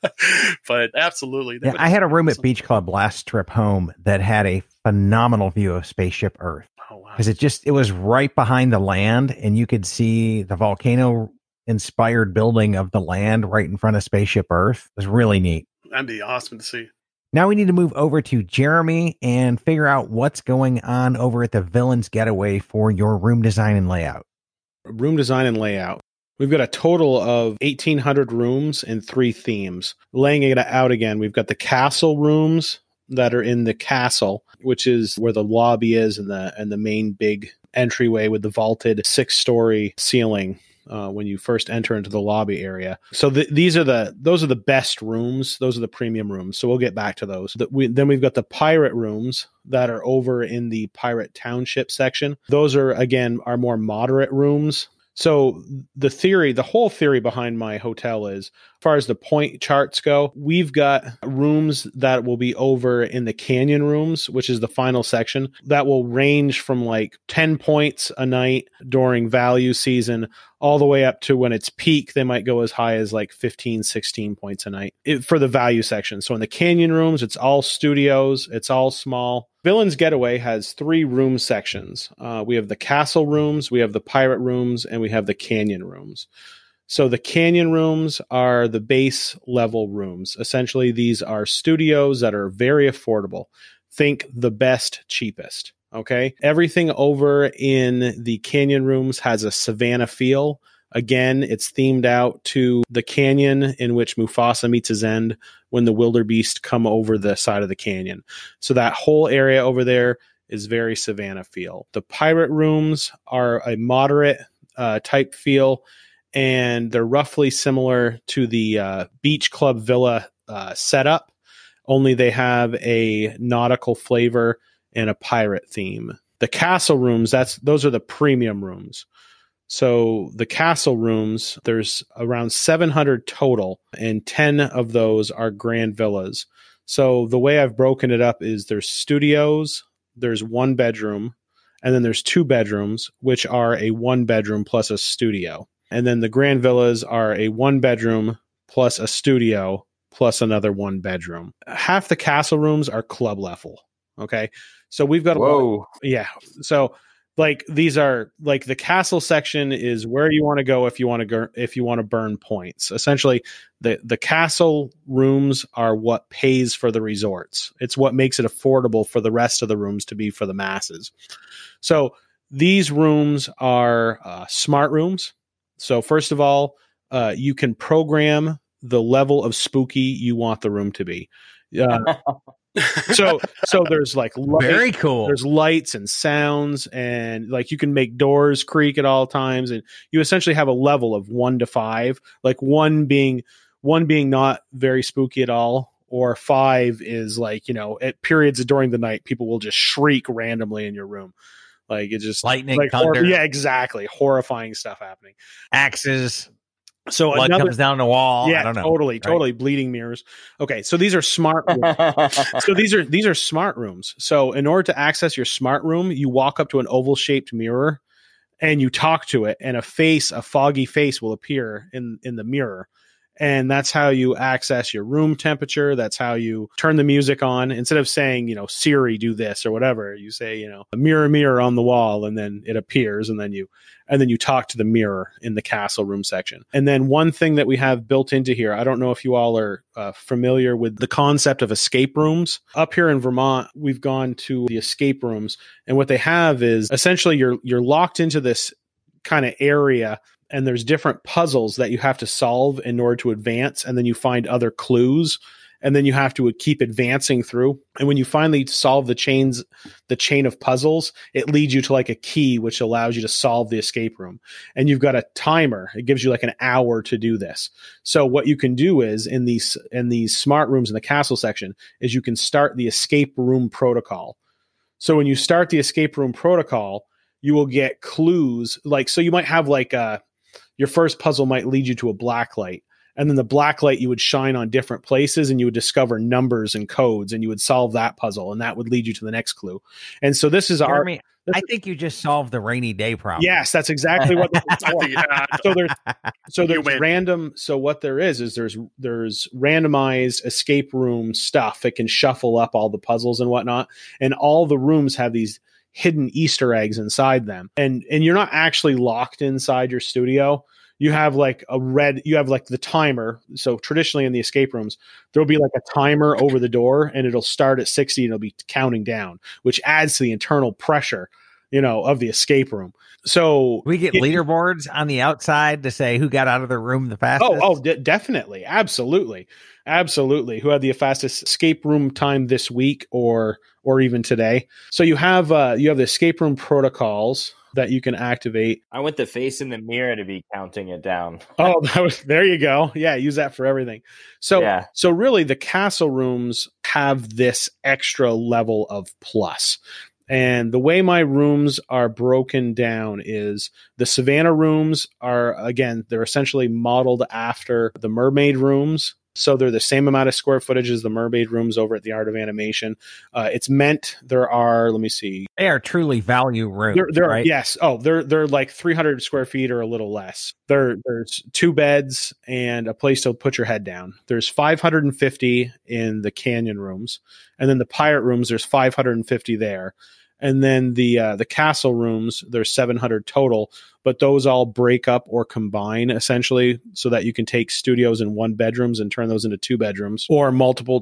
But absolutely. Yeah, I had a room at Beach Club last trip home that had a phenomenal view of Spaceship Earth. Oh, wow. Because it was right behind the land and you could see the volcano inspired building of the land right in front of Spaceship Earth. It was really neat. That'd be awesome to see. Now we need to move over to Jeremy and figure out what's going on over at the Villains Getaway for your room design and layout. Room design and layout. We've got a total of 1,800 rooms and 3 themes. Laying it out again, we've got the castle rooms that are in the castle, which is where the lobby is and the main big entryway with the vaulted 6-story ceiling when you first enter into the lobby area. So those are the best rooms. Those are the premium rooms. So we'll get back to those. Then we've got the pirate rooms that are over in the Pirate Township section. Those are, again, our more moderate rooms. So the whole theory behind my hotel is, as far as the point charts go, we've got rooms that will be over in the canyon rooms, which is the final section, that will range from like 10 points a night during value season, all the way up to when it's peak, they might go as high as like 15, 16 points a night for the value section. So in the canyon rooms, it's all studios, it's all small. Villains Getaway has 3 room sections. We have the castle rooms, we have the pirate rooms, and we have the canyon rooms. So the canyon rooms are the base level rooms. Essentially, these are studios that are very affordable. Think the best, cheapest. Okay. Everything over in the canyon rooms has a Savannah feel. Again, it's themed out to the canyon in which Mufasa meets his end when the wildebeest come over the side of the canyon. So that whole area over there is very Savannah feel. The pirate rooms are a moderate type feel, and they're roughly similar to the Beach Club Villa setup, only they have a nautical flavor and a pirate theme. The castle rooms, those are the premium rooms. So the castle rooms, there's around 700 total, and 10 of those are grand villas. So the way I've broken it up is there's studios, there's 1 bedroom, and then there's 2 bedrooms, which are a 1 bedroom plus a studio. And then the grand villas are a 1 bedroom plus a studio plus another 1 bedroom. Half the castle rooms are club level. Okay. So we've got yeah. So like these are like the castle section is where you want to go if you want to burn points. Essentially, the castle rooms are what pays for the resorts. It's what makes it affordable for the rest of the rooms to be for the masses. So these rooms are smart rooms. So first of all, you can program the level of spooky you want the room to be. So there's like very cool. There's lights and sounds, and like you can make doors creak at all times, and you essentially have a level of 1 to 5. Like one being not very spooky at all, or 5 is like, you know, at periods during the night people will just shriek randomly in your room. Like it's just lightning, like thunder. Yeah, exactly. Horrifying stuff happening. Axes. So blood comes down the wall. Yeah, I don't know. Totally. Bleeding mirrors. Okay, so these are smart rooms. So these are smart rooms. So in order to access your smart room, you walk up to an oval shaped mirror and you talk to it, and a foggy face will appear in the mirror. And that's how you access your room temperature. That's how you turn the music on. Instead of saying, you know, Siri, do this or whatever, you say, you know, mirror, mirror on the wall, and then it appears, and then you talk to the mirror in the castle room section. And then one thing that we have built into here, I don't know if you all are familiar with the concept of escape rooms. Up here in Vermont, we've gone to the escape rooms, and what they have is essentially you're locked into this kind of area, and there's different puzzles that you have to solve in order to advance, and then you find other clues, and then you have to keep advancing through. And when you finally solve the chain of puzzles, it leads you to like a key, which allows you to solve the escape room. And you've got a timer. It gives you like an hour to do this. So what you can do is in these smart rooms in the castle section is you can start the escape room protocol. So when you start the escape room protocol, you will get clues. Like, so you might have like your first puzzle might lead you to a black light. And then the black light you would shine on different places, and you would discover numbers and codes, and you would solve that puzzle, and that would lead you to the next clue. And so this is Jeremy, I think you just solved the rainy day problem. Yes, that's exactly what so there's random. So what there is there's randomized escape room stuff. It can shuffle up all the puzzles and whatnot. And all the rooms have these hidden Easter eggs inside them. And you're not actually locked inside your studio. You have like the timer. So traditionally in the escape rooms, there'll be like a timer over the door, and it'll start at 60 and it'll be counting down, which adds to the internal pressure, you know, of the escape room. So we get leaderboards on the outside to say who got out of the room the fastest. Definitely. Absolutely. Who had the fastest escape room time this week or even today. So you have the escape room protocols that you can activate. I want the face in the mirror to be counting it down. There you go. Yeah, use that for everything. So really the castle rooms have this extra level of plus. And the way my rooms are broken down is the Savannah rooms they're essentially modeled after the mermaid rooms. So they're the same amount of square footage as the mermaid rooms over at the Art of Animation. There are, let me see. They are truly value rooms. Right? Yes. Oh, they're like 300 square feet or a little less. There's 2 beds and a place to put your head down. There's 550 in the canyon rooms. And then the pirate rooms, there's 550 there. And then the castle rooms, there's 700 total, but those all break up or combine essentially so that you can take studios in 1 bedrooms and turn those into 2 bedrooms, or multiple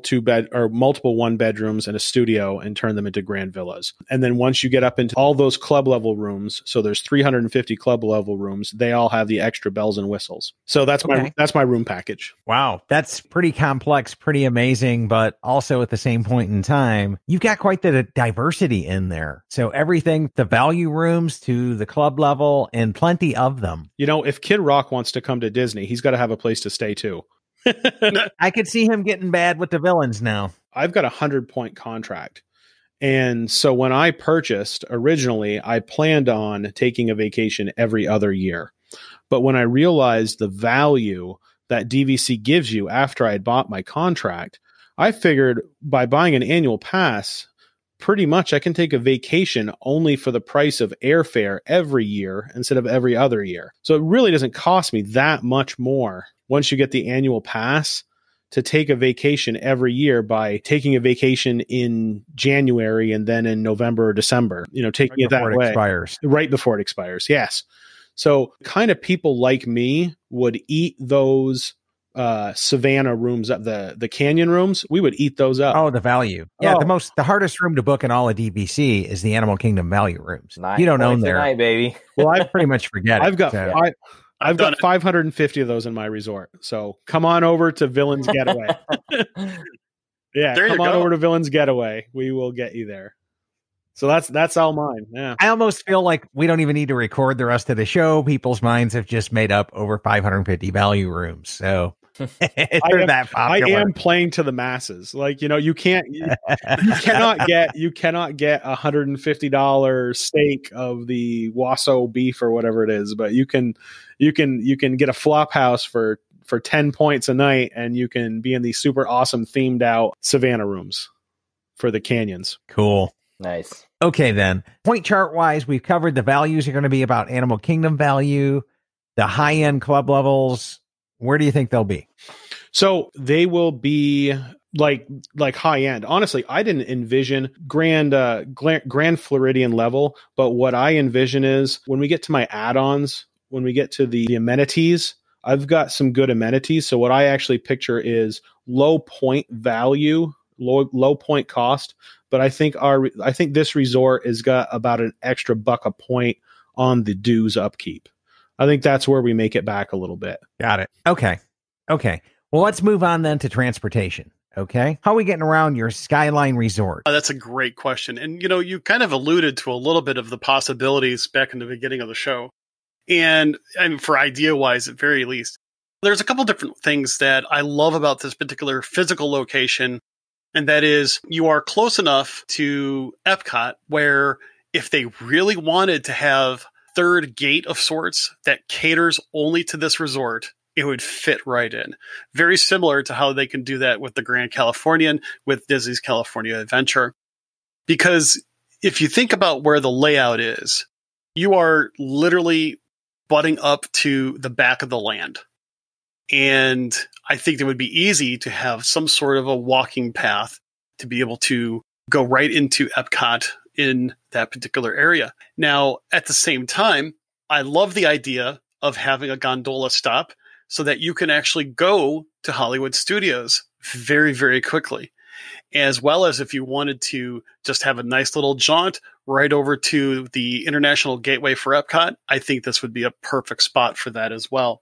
1 bedrooms and a studio and turn them into grand villas. And then once you get up into all those club level rooms, so there's 350 club level rooms, they all have the extra bells and whistles. So that's my room package. Wow. That's pretty complex, pretty amazing, but also at the same point in time, you've got quite the diversity in there. So everything, the value rooms to the club level, and plenty of them. You know, if Kid Rock wants to come to Disney, he's got to have a place to stay too. I could see him getting bad with the villains now. I've got a 100-point contract. And so when I purchased originally, I planned on taking a vacation every other year. But when I realized the value that DVC gives you after I had bought my contract, I figured by buying an annual pass, pretty much I can take a vacation only for the price of airfare every year instead of every other year. So it really doesn't cost me that much more once you get the annual pass to take a vacation every year by taking a vacation in January and then in November or December, taking it that way. Expires. Right before it expires. Yes. So kind of people like me would eat those Savannah rooms up, the canyon rooms. We would eat those up. Oh, the value. Yeah. The hardest room to book in all of DVC is the Animal Kingdom value rooms. You don't own there. Baby. Well, I pretty much forget I've got so. I've got 550 of those in my resort. So come on over to Villain's Getaway. Yeah, come on over to Villain's Getaway. We will get you there. So that's all mine. Yeah. I almost feel like we don't even need to record the rest of the show. People's minds have just made up over 550 value rooms. So I am playing to the masses. Like, you cannot get $150 steak of the Wasso beef or whatever it is, but you can get a flop house for 10 points a night, and you can be in these super awesome themed out Savannah rooms for the canyons. Cool. Nice. Okay, then. Point chart wise, we've covered the values are going to be about Animal Kingdom value, the high end club levels. Where do you think they'll be? So they will be like high end. Honestly, I didn't envision Grand Floridian level, but what I envision is when we get to my add-ons, when we get to the amenities, I've got some good amenities. So what I actually picture is low point value, low point cost. But I think this resort has got about an extra $1 a point on the dues upkeep. I think that's where we make it back a little bit. Got it. Okay. Well, let's move on then to transportation. Okay. How are we getting around your Skyline Resort? That's a great question. And, you kind of alluded to a little bit of the possibilities back in the beginning of the show. And for idea-wise, at very least, there's a couple different things that I love about this particular physical location. And that is, you are close enough to Epcot where if they really wanted to have third gate of sorts that caters only to this resort, it would fit right in. Very similar to how they can do that with the Grand Californian, with Disney's California Adventure. Because if you think about where the layout is, you are literally butting up to the back of the land. And I think it would be easy to have some sort of a walking path to be able to go right into Epcot in that particular area. Now, at the same time, I love the idea of having a gondola stop so that you can actually go to Hollywood Studios very, very quickly. As well as if you wanted to just have a nice little jaunt right over to the International Gateway for Epcot, I think this would be a perfect spot for that as well.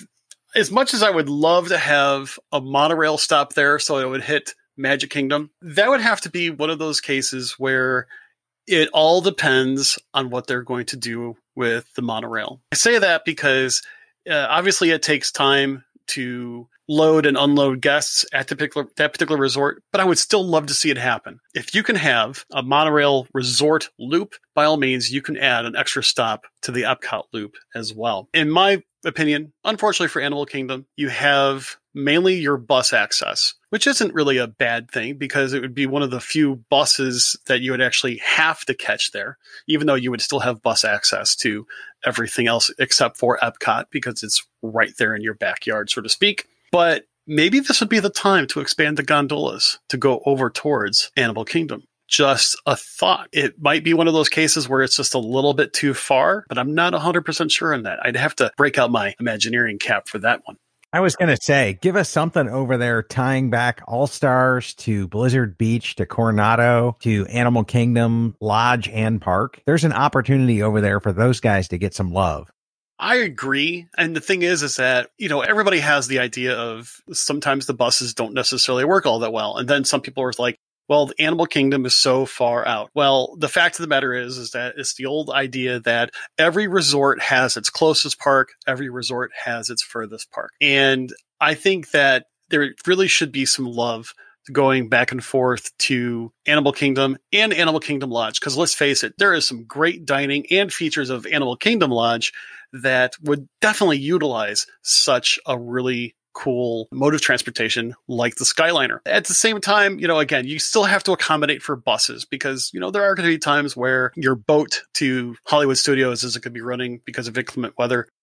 As much as I would love to have a monorail stop there so it would hit Magic Kingdom, that would have to be one of those cases where it all depends on what they're going to do with the monorail. I say that because obviously it takes time to load and unload guests at that particular resort, but I would still love to see it happen. If you can have a monorail resort loop, by all means, you can add an extra stop to the Epcot loop as well. In my opinion, unfortunately for Animal Kingdom, you have mainly your bus access, which isn't really a bad thing because it would be one of the few buses that you would actually have to catch there, even though you would still have bus access to everything else except for Epcot because it's right there in your backyard, so to speak. But maybe this would be the time to expand the gondolas to go over towards Animal Kingdom. Just a thought. It might be one of those cases where it's just a little bit too far, but I'm not 100% sure on that. I'd have to break out my Imagineering cap for that one. I was going to say, give us something over there tying back All-Stars to Blizzard Beach to Coronado to Animal Kingdom Lodge and Park. There's an opportunity over there for those guys to get some love. I agree. And the thing is that, everybody has the idea of sometimes the buses don't necessarily work all that well. And then some people are like, well, the Animal Kingdom is so far out. Well, the fact of the matter is that it's the old idea that every resort has its closest park. Every resort has its furthest park. And I think that there really should be some love going back and forth to Animal Kingdom and Animal Kingdom Lodge. Because let's face it, there is some great dining and features of Animal Kingdom Lodge that would definitely utilize such a really cool mode of transportation like the Skyliner. At the same time, again, you still have to accommodate for buses because, there are going to be times where your boat to Hollywood Studios isn't going to be running because of inclement weather.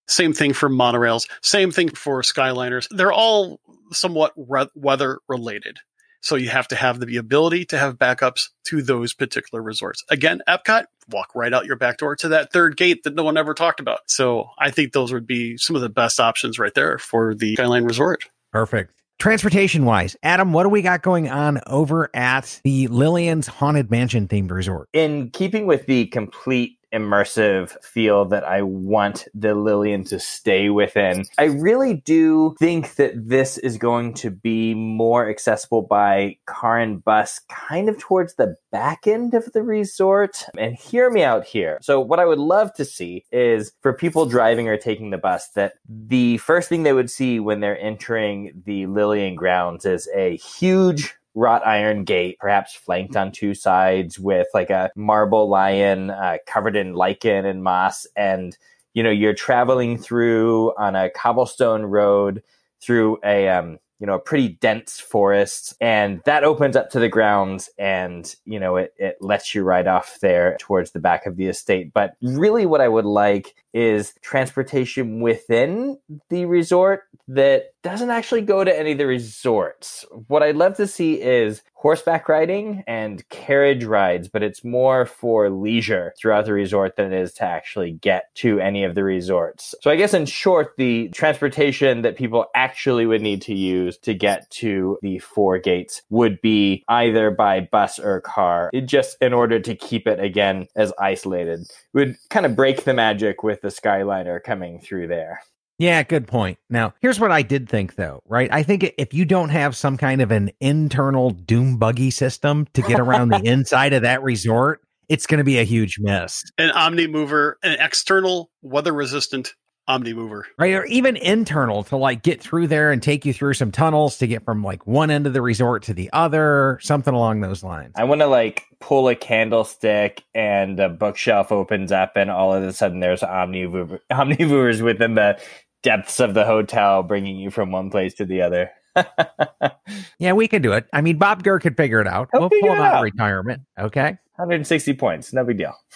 Same thing for monorails. Same thing for Skyliners. They're all somewhat weather related. So you have to have the ability to have backups to those particular resorts. Again, Epcot, walk right out your back door to that third gate that no one ever talked about. So I think those would be some of the best options right there for the Skyline Resort. Perfect. Transportation-wise, Adam, what do we got going on over at the Lillian's Haunted Mansion themed resort? In keeping with the complete immersive feel that I want the Lillian to stay within, I really do think that this is going to be more accessible by car and bus kind of towards the back end of the resort. And hear me out here. So what I would love to see is for people driving or taking the bus, that the first thing they would see when they're entering the Lillian grounds is a huge wrought iron gate, perhaps flanked on two sides with like a marble lion covered in lichen and moss. And, you know, you're traveling through on a cobblestone road through a pretty dense forest. And that opens up to the grounds and, you know, it lets you ride off there towards the back of the estate. But really what I would like is transportation within the resort that doesn't actually go to any of the resorts. What I'd love to see is horseback riding and carriage rides, but it's more for leisure throughout the resort than it is to actually get to any of the resorts. So I guess in short, the transportation that people actually would need to use to get to the four gates would be either by bus or car, just in order to keep it, again, as isolated. It would kind of break the magic with the Skyliner coming through there. Yeah, good point. Now, here's what I did think, though, right? I think if you don't have some kind of an internal doom buggy system to get around the inside of that resort, it's going to be a huge miss. An Omnimover, an external weather-resistant Omnimover. Right, or even internal to like get through there and take you through some tunnels to get from like one end of the resort to the other, something along those lines. I want to like pull a candlestick and a bookshelf opens up and all of a sudden there's Omnimovers within the depths of the hotel bringing you from one place to the other. Yeah, we can do it. I mean, Bob Gurr could figure it out. We'll pull him out of retirement. Okay. 160 points. No big deal.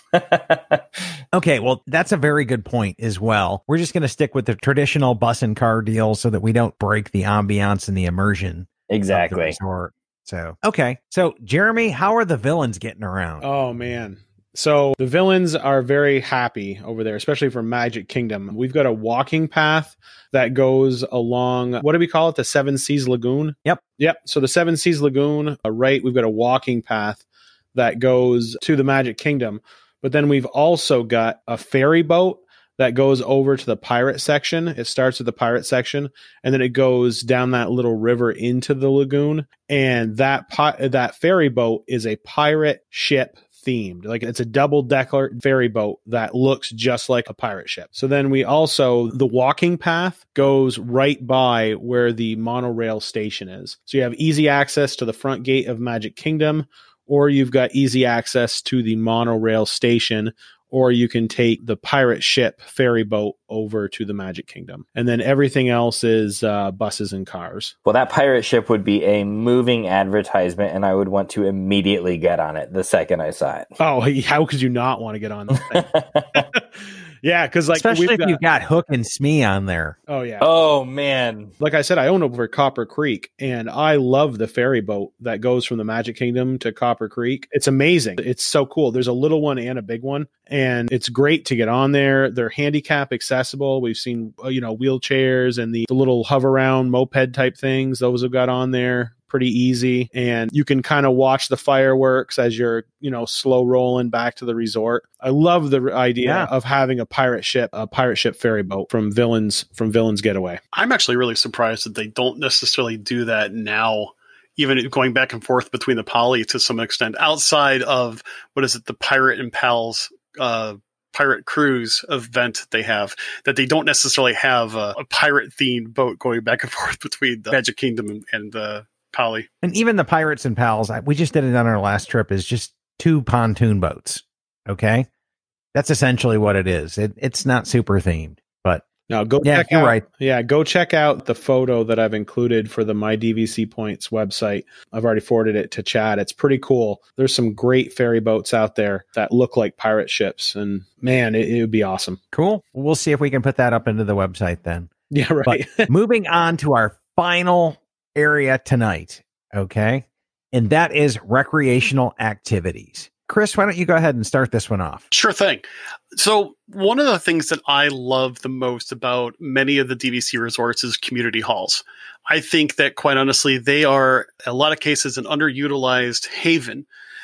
Okay, well, that's a very good point as well. We're just going to stick with the traditional bus and car deal so that we don't break the ambiance and the immersion. Exactly. Of the resort. So, okay. So, Jeremy, how are the villains getting around? Oh, man. So the villains are very happy over there, especially for Magic Kingdom. We've got a walking path that goes along, what do we call it? The Seven Seas Lagoon? Yep. So the Seven Seas Lagoon, right, we've got a walking path that goes to the Magic Kingdom. But then we've also got a ferry boat that goes over to the pirate section. It starts at the pirate section, and then it goes down that little river into the lagoon. And that ferry boat is a pirate ship themed. Like it's a double-decker ferry boat that looks just like a pirate ship. So then the walking path goes right by where the monorail station is. So you have easy access to the front gate of Magic Kingdom, or you've got easy access to the monorail station, or you can take the pirate ship ferry boat over to the Magic Kingdom. And then everything else is buses and cars. Well, that pirate ship would be a moving advertisement, and I would want to immediately get on it the second I saw it. Oh, how could you not want to get on that thing? Yeah, because like especially if you've got Hook and Smee on there. Oh yeah. Oh man. Like I said, I own over Copper Creek, and I love the ferry boat that goes from the Magic Kingdom to Copper Creek. It's amazing. It's so cool. There's a little one and a big one, and it's great to get on there. They're handicap accessible. We've seen wheelchairs and the little hover around moped type things. Those have got on there. Pretty easy, and you can kind of watch the fireworks as you're slow rolling back to the resort. I love the idea of having a pirate ship ferry boat from Villains Getaway. I'm actually really surprised that they don't necessarily do that now, even going back and forth between the Poly to some extent, outside of the Pirate and Pals pirate cruise event they have, that they don't necessarily have a pirate themed boat going back and forth between the Magic Kingdom and the Poly. And even the Pirates and Pals, we just did it on our last trip, is just 2 pontoon boats. Okay. That's essentially what it is. It's not super themed, but Now go Yeah, check you're out, right. Yeah, go check out the photo that I've included for the My DVC Points website. I've already forwarded it to Chad. It's pretty cool. There's some great ferry boats out there that look like pirate ships, and man, it would be awesome. Cool. We'll see if we can put that up into the website then. Yeah, right. But moving on to our final area tonight, okay? And that is recreational activities. Chris, why don't you go ahead and start this one off? Sure thing. So one of the things that I love the most about many of the DVC resorts is community halls. I think that, quite honestly, they are, in a lot of cases, an underutilized haven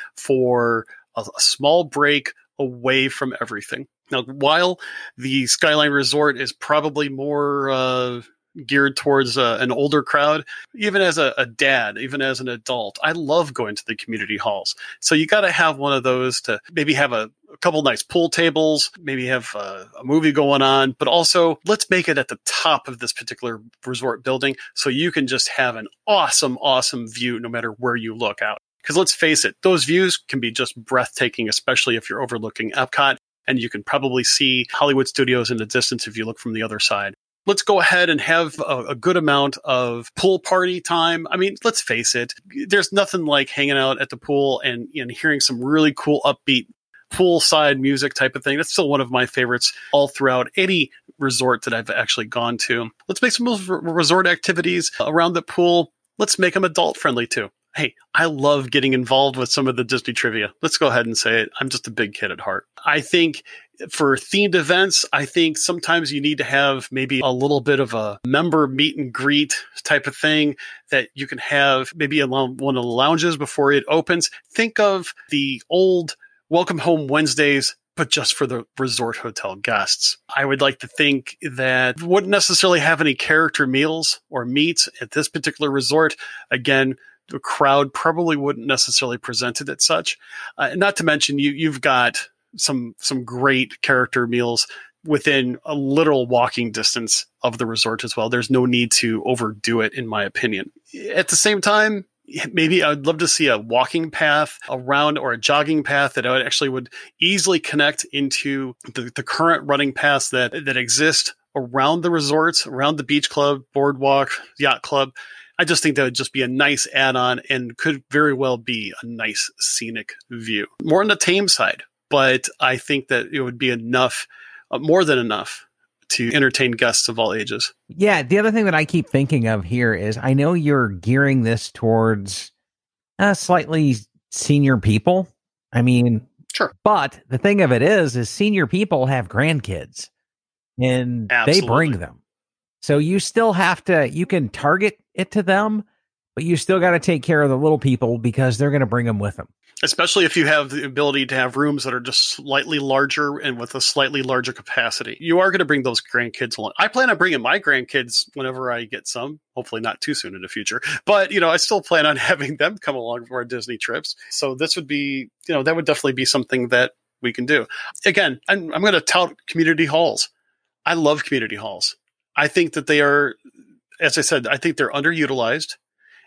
for a small break away from everything. Now, while the Skyline Resort is probably more geared towards an older crowd, even as a dad, even as an adult, I love going to the community halls. So you got to have one of those to maybe have a couple nice pool tables, maybe have a movie going on, but also let's make it at the top of this particular resort building so you can just have an awesome, awesome view no matter where you look out. Because let's face it, those views can be just breathtaking, especially if you're overlooking Epcot, and you can probably see Hollywood Studios in the distance if you look from the other side. Let's go ahead and have a good amount of pool party time. I mean, let's face it, there's nothing like hanging out at the pool and hearing some really cool upbeat poolside music type of thing. That's still one of my favorites all throughout any resort that I've actually gone to. Let's make some of those resort activities around the pool. Let's make them adult friendly too. Hey, I love getting involved with some of the Disney trivia. Let's go ahead and say it. I'm just a big kid at heart. I think for themed events, I think sometimes you need to have maybe a little bit of a member meet and greet type of thing that you can have maybe in one of the lounges before it opens. Think of the old Welcome Home Wednesdays, but just for the resort hotel guests. I would like to think that wouldn't necessarily have any character meals or meats at this particular resort. Again, the crowd probably wouldn't necessarily present it as such. Not to mention, you've got some great character meals within a literal walking distance of the resort as well. There's no need to overdo it, in my opinion. At the same time, maybe I'd love to see a walking path around or a jogging path that actually would easily connect into the current running paths that exist around the resorts, around the beach club, boardwalk, yacht club. I just think that would just be a nice add-on and could very well be a nice scenic view. More on the tame side, but I think that it would be enough, more than enough, to entertain guests of all ages. Yeah, the other thing that I keep thinking of here is I know you're gearing this towards slightly senior people. I mean, sure. But the thing of it is senior people have grandkids and Absolutely. They bring them. So you still have to, you can target it to them, but you still got to take care of the little people because they're going to bring them with them. Especially if you have the ability to have rooms that are just slightly larger and with a slightly larger capacity. You are going to bring those grandkids along. I plan on bringing my grandkids whenever I get some, hopefully not too soon in the future. But, I still plan on having them come along for our Disney trips. So this would be, that would definitely be something that we can do. Again, I'm going to tout community halls. I love community halls. I think that they are, as I said, I think they're underutilized.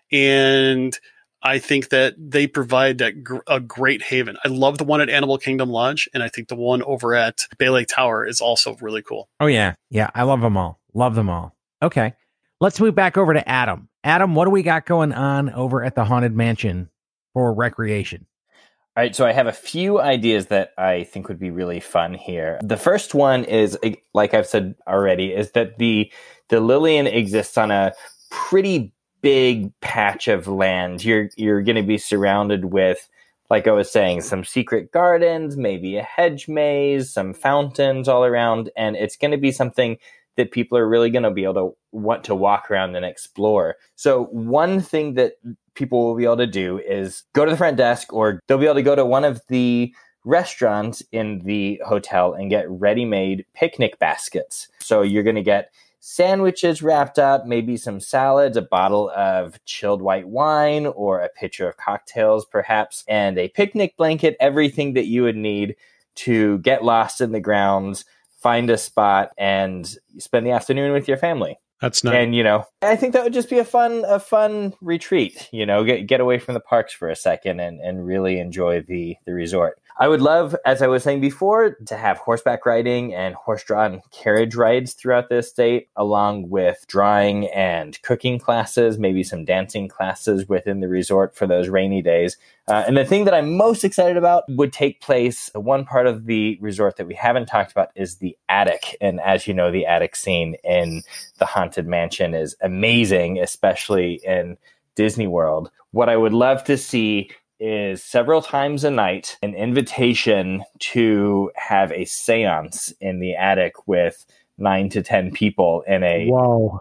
And I think that they provide a great haven. I love the one at Animal Kingdom Lodge, and I think the one over at Bay Lake Tower is also really cool. Oh, yeah. Yeah, I love them all. Love them all. Okay. Let's move back over to Adam. Adam, what do we got going on over at the Haunted Mansion for recreation? All right, so I have a few ideas that I think would be really fun here. The first one is, like I've said already, is that the Lillian exists on a pretty big patch of land. You're going to be surrounded with, like I was saying, some secret gardens, maybe a hedge maze, some fountains all around, and it's going to be something that people are really going to be able to want to walk around and explore. So one thing that people will be able to do is go to the front desk, or they'll be able to go to one of the restaurants in the hotel and get ready-made picnic baskets. So you're going to get sandwiches wrapped up, maybe some salads, a bottle of chilled white wine, or a pitcher of cocktails perhaps, and a picnic blanket, everything that you would need to get lost in the grounds, find a spot, and spend the afternoon with your family. That's nice. And, I think that would just be a fun retreat, get away from the parks for a second and really enjoy the resort. I would love, as I was saying before, to have horseback riding and horse-drawn carriage rides throughout the estate, along with drawing and cooking classes, maybe some dancing classes within the resort for those rainy days. And the thing that I'm most excited about would take place, one part of the resort that we haven't talked about is the attic. And as you know, the attic scene in the Haunted Mansion is amazing, especially in Disney World. What I would love to see is several times a night an invitation to have a seance in the attic with 9 to 10 people in a whoa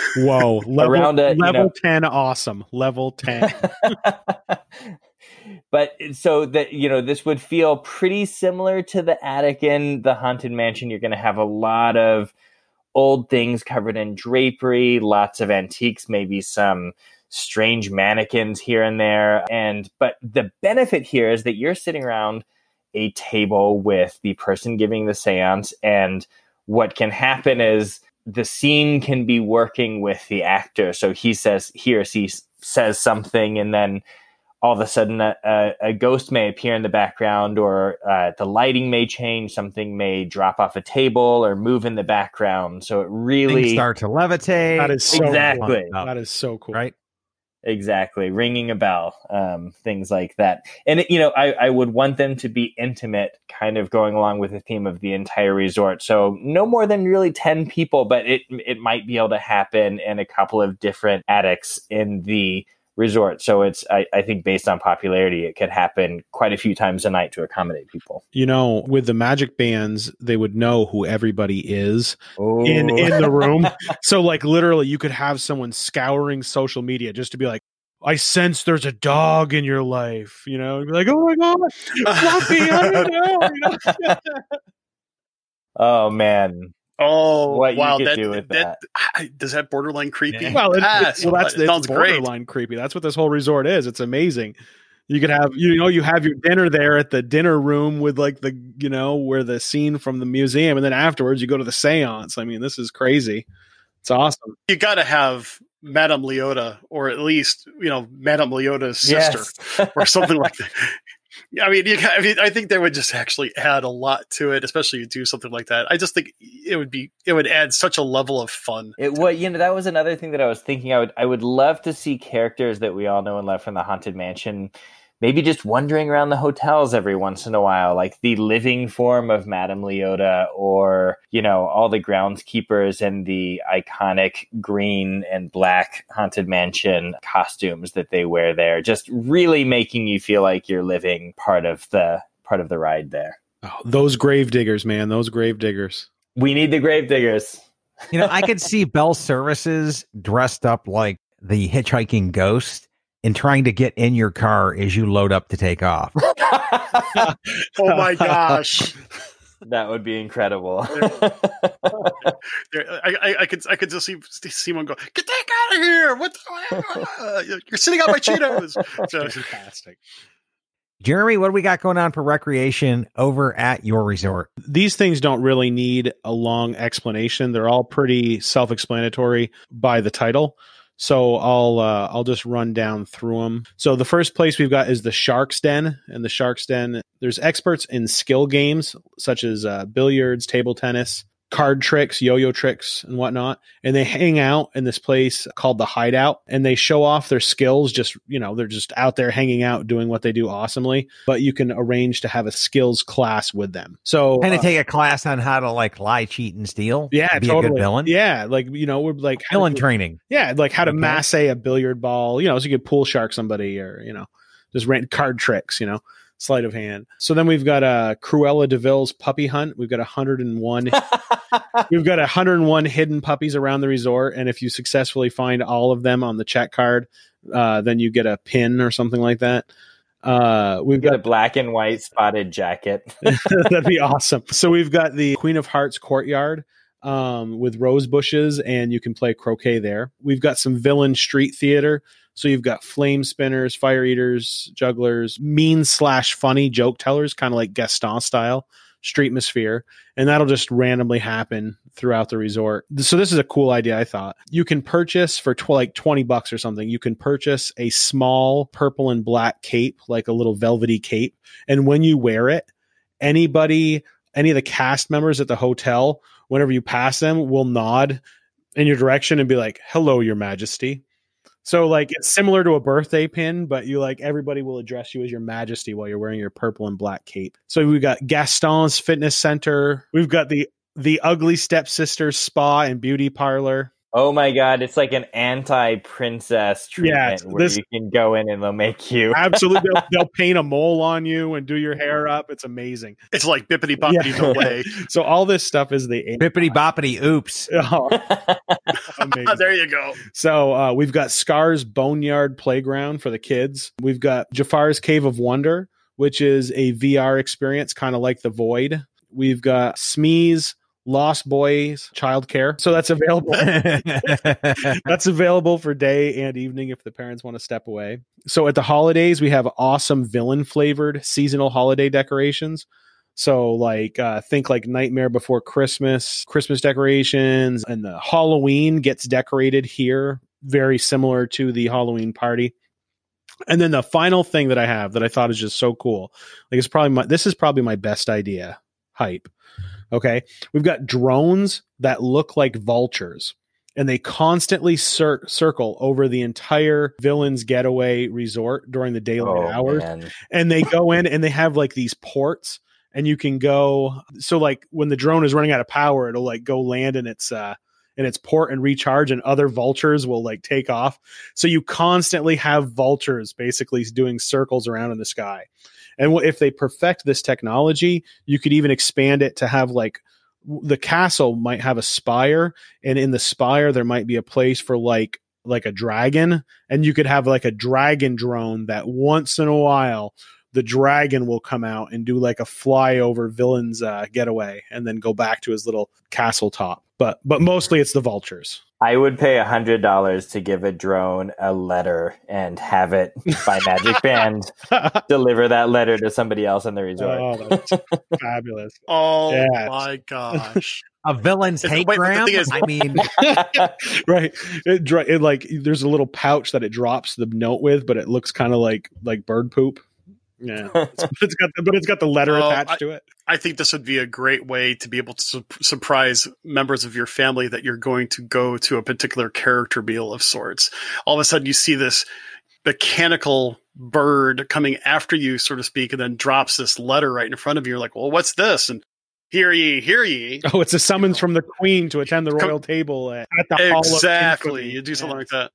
level 10 awesome level 10. But so that this would feel pretty similar to the attic in the Haunted Mansion. You're going to have a lot of old things covered in drapery, lots of antiques, maybe some strange mannequins here and there. But the benefit here is that you're sitting around a table with the person giving the seance, and what can happen is the scene can be working with the actor. So he or she says something, and then all of a sudden a ghost may appear in the background, or the lighting may change, something may drop off a table or move in the background. So it really things start to levitate. That is so exactly cool. That is so cool. Right? Exactly. Ringing a bell, things like that. And, I would want them to be intimate, kind of going along with the theme of the entire resort. So no more than really 10 people, but it might be able to happen in a couple of different attics in the resort. So it's, I think based on popularity, it could happen quite a few times a night to accommodate people. With the magic bands, they would know who everybody is in the room. So like literally you could have someone scouring social media just to be like, I sense there's a dog in your life, You'd be like, oh my God, Fluffy, I don't know. Oh man. Oh, what wow! You could do with that. Does that borderline creepy? Yeah. Well, that's sounds borderline creepy. That's what this whole resort is. It's amazing. You could have, you have your dinner there at the dinner room with like the, where the scene from the museum, and then afterwards you go to the seance. I mean, this is crazy. It's awesome. You got to have Madame Leota, or at least Madame Leota's sister, or something like that. I mean, I think they would just actually add a lot to it, especially if you do something like that. I just think it would add such a level of fun. That was another thing that I was thinking. I would love to see characters that we all know and love from the Haunted Mansion, maybe just wandering around the hotels every once in a while, like the living form of Madame Leota, or, all the groundskeepers in the iconic green and black Haunted Mansion costumes that they wear there, just really making you feel like you're living part of the ride there. Oh, those grave diggers, man, those grave diggers. We need the grave diggers. I could see Bell Services dressed up like the hitchhiking ghost and trying to get in your car as you load up to take off. Oh my gosh. That would be incredible. I could just see one go, get that out of here! What? You're sitting on my Cheetos. Fantastic. Jeremy, what do we got going on for recreation over at your resort? These things don't really need a long explanation. They're all pretty self-explanatory by the title. So I'll just run down through them. So the first place we've got is the Shark's Den. And the Shark's Den, there's experts in skill games such as billiards, table tennis, card tricks, yo-yo tricks, and whatnot. And they hang out in this place called the Hideout, and they show off their skills. Just, they're just out there hanging out, doing what they do awesomely. But you can arrange to have a skills class with them. So kind of take a class on how to lie, cheat, and steal. Yeah, be totally. A good villain. Yeah, we're like villain training. Yeah, like how to masse a billiard ball. So you could pool shark somebody, or just rent card tricks. Sleight of hand. So then we've got Cruella DeVille's puppy hunt. We've got 101. We've got 101 hidden puppies around the resort, and if you successfully find all of them on the check card, then you get a pin or something like that. We've got a black and white spotted jacket. That'd be awesome. So we've got the Queen of Hearts courtyard with rose bushes, and you can play croquet there. We've got some villain street theater. So you've got flame spinners, fire eaters, jugglers, mean/funny joke tellers, kind of like Gaston style. Streetmosphere, and that'll just randomly happen throughout the resort. So this is a cool idea, I thought. You can purchase for like $20 or something. You can purchase a small purple and black cape, like a little velvety cape. And when you wear it, any of the cast members at the hotel, whenever you pass them, will nod in your direction and be like, "Hello, Your Majesty." So like it's similar to a birthday pin, but you like everybody will address you as Your Majesty while you're wearing your purple and black cape. So we've got Gaston's Fitness Center. We've got the Ugly Stepsisters Spa and Beauty Parlor. Oh my God, it's like an anti-princess treatment where you can go in and they'll make you. Absolutely. They'll paint a mole on you and do your hair up. It's amazing. It's like bippity boppity no way. So all this stuff is the Bippity boppity oops. Oh, amazing. There you go. So we've got Scar's Boneyard Playground for the kids. We've got Jafar's Cave of Wonder, which is a VR experience, kind of like The Void. We've got Smee's Lost Boys Childcare. So that's available. That's available for day and evening if the parents want to step away. So at the holidays, we have awesome villain flavored seasonal holiday decorations. So like think like Nightmare Before Christmas decorations, and the Halloween gets decorated here, very similar to the Halloween party. And then the final thing that I have that I thought is just so cool, like this is probably my best idea hype. Okay. We've got drones that look like vultures, and they constantly circle over the entire Villains Getaway resort during the daylight hours. Man. And they go in and they have like these ports, and you can go. So like when the drone is running out of power, it'll like go land in its port and recharge, and other vultures will like take off. So you constantly have vultures basically doing circles around in the sky. And if they perfect this technology, you could even expand it to have like the castle might have a spire, and in the spire there might be a place for like a dragon, and you could have like a dragon drone that once in a while the dragon will come out and do like a flyover Villains Getaway and then go back to his little castle top. But mostly it's the vultures. I would pay $100 to give a drone a letter and have it by Magic Band deliver that letter to somebody else in the resort. Oh, that's fabulous. Oh my gosh. A villain's hate-gram? I mean, right. It like there's a little pouch that it drops the note with, but it looks kind of like bird poop. Yeah, it's got the letter attached to it. I think this would be a great way to be able to surprise members of your family that you're going to go to a particular character meal of sorts. All of a sudden, you see this mechanical bird coming after you, so to speak, and then drops this letter right in front of you. You're like, well, what's this? And hear ye, hear ye. Oh, it's a summons from the Queen to attend the royal table at the Hall of Exactly. You do something like that.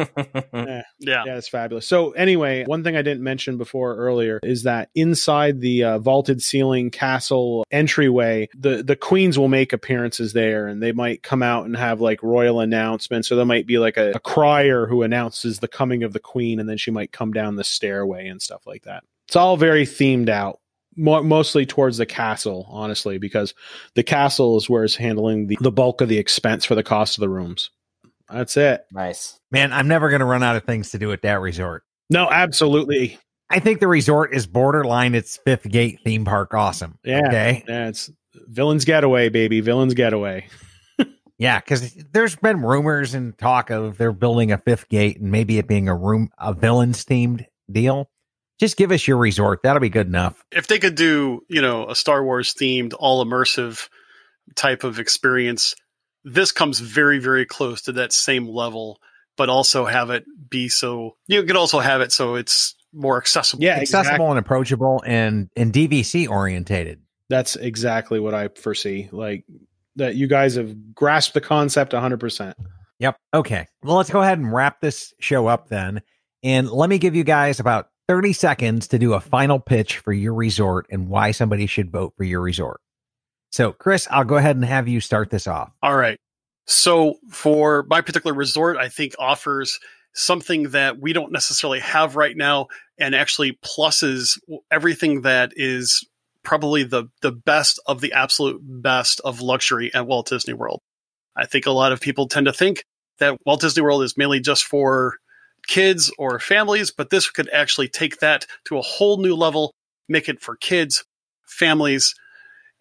Yeah, it's fabulous. So anyway, one thing I didn't mention before earlier is that inside the vaulted ceiling castle entryway, the queens will make appearances there, and they might come out and have like royal announcements. So there might be like a crier who announces the coming of the queen, and then she might come down the stairway and stuff like that. It's all very themed out. Mostly towards the castle, honestly, because the castle is where it's handling the bulk of the expense for the cost of the rooms. That's it. Nice. Man, I'm never going to run out of things to do at that resort. No, absolutely. I think the resort is borderline its Fifth Gate theme park awesome. Yeah. Okay. Yeah, it's Villains Getaway, baby. Villains Getaway. Yeah, because there's been rumors and talk of they're building a Fifth Gate and maybe it being a villains themed deal. Just give us your resort. That'll be good enough. If they could do, a Star Wars themed, all immersive type of experience, this comes very, very close to that same level, but also have it be so, you could also have it so it's more accessible. Yeah, accessible and approachable and DVC orientated. That's exactly what I foresee. Like that you guys have grasped the concept 100%. Yep. Okay. Well, let's go ahead and wrap this show up then. And let me give you guys about 30 seconds to do a final pitch for your resort and why somebody should vote for your resort. So, Chris, I'll go ahead and have you start this off. All right. So for my particular resort, I think offers something that we don't necessarily have right now and actually pluses everything that is probably the best of the absolute best of luxury at Walt Disney World. I think a lot of people tend to think that Walt Disney World is mainly just for kids or families, but this could actually take that to a whole new level, make it for kids, families,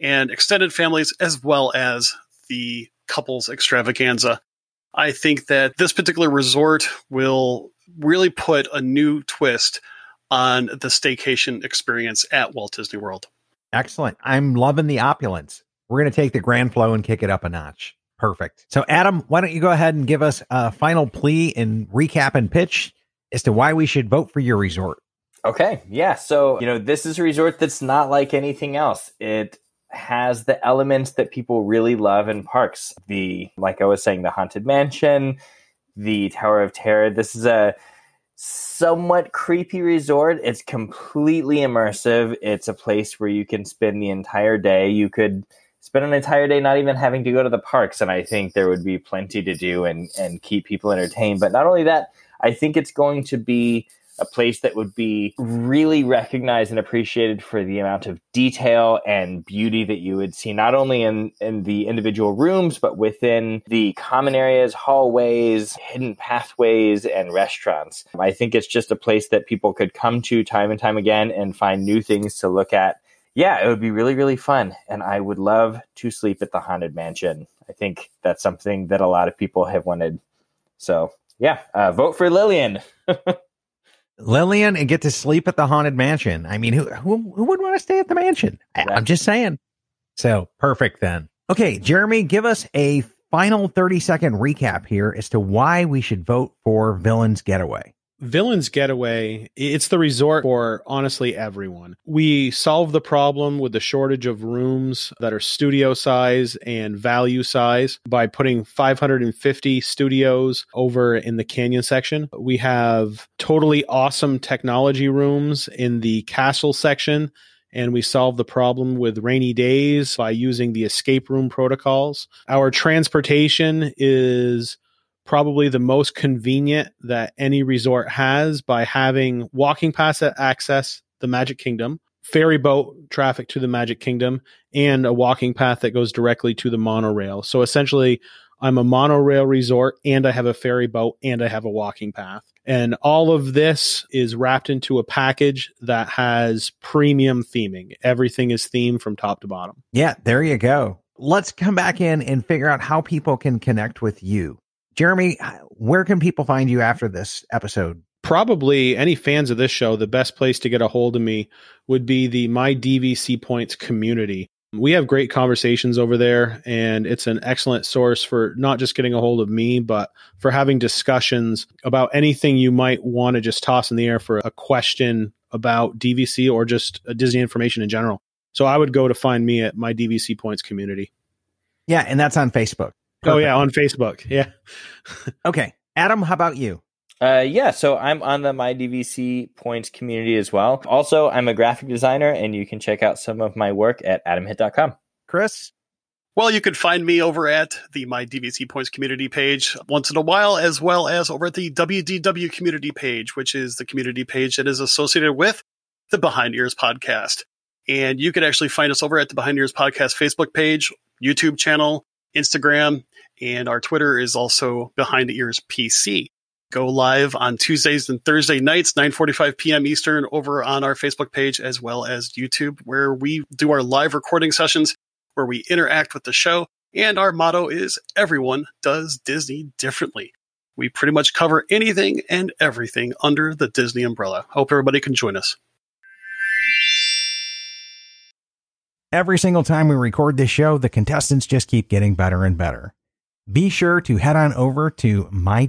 and extended families, as well as the couples extravaganza. I think that this particular resort will really put a new twist on the staycation experience at Walt Disney World. Excellent. I'm loving the opulence. We're going to take the Grand Flow and kick it up a notch. Perfect. So Adam, why don't you go ahead and give us a final plea and recap and pitch as to why we should vote for your resort. Okay. Yeah. So, this is a resort that's not like anything else. It has the elements that people really love in parks. Like I was saying, the Haunted Mansion, the Tower of Terror. This is a somewhat creepy resort. It's completely immersive. It's a place where you can spend the entire day. You could spend an entire day not even having to go to the parks, and I think there would be plenty to do and keep people entertained. But not only that, I think it's going to be a place that would be really recognized and appreciated for the amount of detail and beauty that you would see, not only in the individual rooms, but within the common areas, hallways, hidden pathways, and restaurants. I think it's just a place that people could come to time and time again and find new things to look at. Yeah, it would be really, really fun. And I would love to sleep at the Haunted Mansion. I think that's something that a lot of people have wanted. So, yeah, vote for Lillian. Lillian and get to sleep at the Haunted Mansion. I mean, who would want to stay at the mansion? I'm just saying. So, perfect then. Okay, Jeremy, give us a final 30-second recap here as to why we should vote for Villain's Getaway. Villain's Getaway, it's the resort for honestly everyone. We solve the problem with the shortage of rooms that are studio size and value size by putting 550 studios over in the canyon section. We have totally awesome technology rooms in the castle section, and we solve the problem with rainy days by using the escape room protocols. Our transportation is probably the most convenient that any resort has by having walking paths that access the Magic Kingdom, ferry boat traffic to the Magic Kingdom, and a walking path that goes directly to the monorail. So essentially, I'm a monorail resort, and I have a ferry boat, and I have a walking path. And all of this is wrapped into a package that has premium theming. Everything is themed from top to bottom. Yeah, there you go. Let's come back in and figure out how people can connect with you. Jeremy, where can people find you after this episode? Probably any fans of this show, the best place to get a hold of me would be the My DVC Points community. We have great conversations over there, and it's an excellent source for not just getting a hold of me, but for having discussions about anything you might want to just toss in the air for a question about DVC or just Disney information in general. So I would go to find me at My DVC Points community. Yeah, and that's on Facebook. Perfect. Oh, yeah, on Facebook. Yeah. Okay. Adam, how about you? So I'm on the My DVC Points community as well. Also, I'm a graphic designer, and you can check out some of my work at adamhit.com. Chris? Well, you can find me over at the My DVC Points community page once in a while, as well as over at the WDW community page, which is the community page that is associated with the Behind Ears podcast. And you can actually find us over at the Behind Ears podcast Facebook page, YouTube channel, Instagram, and our Twitter is also Behind Ears PC. Go live on Tuesdays and Thursday nights, 9:45 p.m. Eastern, over on our Facebook page, as well as YouTube, where we do our live recording sessions, where we interact with the show. And our motto is, everyone does Disney differently. We pretty much cover anything and everything under the Disney umbrella. Hope everybody can join us. Every single time we record this show, the contestants just keep getting better and better. Be sure to head on over to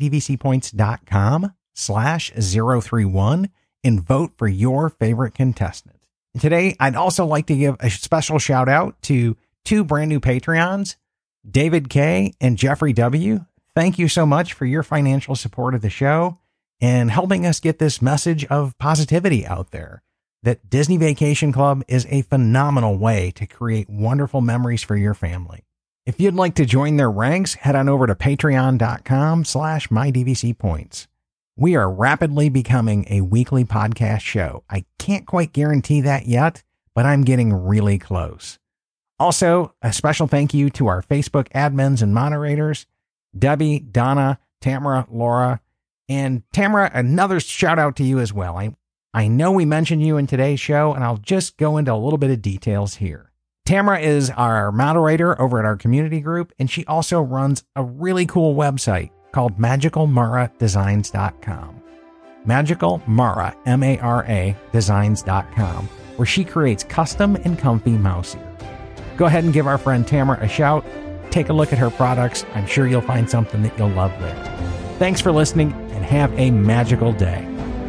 mydvcpoints.com/031 and vote for your favorite contestant. And today, I'd also like to give a special shout out to two brand new Patreons, David K. and Jeffrey W. Thank you so much for your financial support of the show and helping us get this message of positivity out there, that Disney Vacation Club is a phenomenal way to create wonderful memories for your family. If you'd like to join their ranks, head on over to patreon.com/mydvcpoints. We are rapidly becoming a weekly podcast show. I can't quite guarantee that yet, but I'm getting really close. Also, a special thank you to our Facebook admins and moderators, Debbie, Donna, Tamara, Laura, and Tamara, another shout out to you as well. I know we mentioned you in today's show, and I'll just go into a little bit of details here. Tamara is our moderator over at our community group, and she also runs a really cool website called magicalmaradesigns.com. Magical Mara, M-A-R-A, designs.com, where she creates custom and comfy mouse ears. Go ahead and give our friend Tamara a shout. Take a look at her products. I'm sure you'll find something that you'll love there. Thanks for listening, and have a magical day.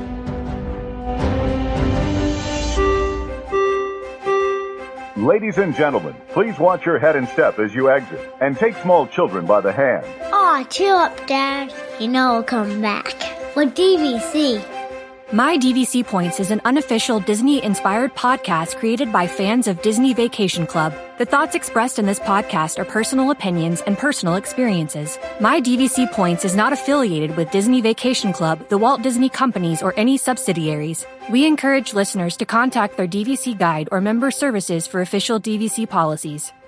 Ladies and gentlemen, please watch your head and step as you exit, and take small children by the hand. Aw, chill up, Dad. You know I'll come back. With DVC. My DVC Points is an unofficial Disney-inspired podcast created by fans of Disney Vacation Club. The thoughts expressed in this podcast are personal opinions and personal experiences. My DVC Points is not affiliated with Disney Vacation Club, the Walt Disney Companies, or any subsidiaries. We encourage listeners to contact their DVC guide or member services for official DVC policies.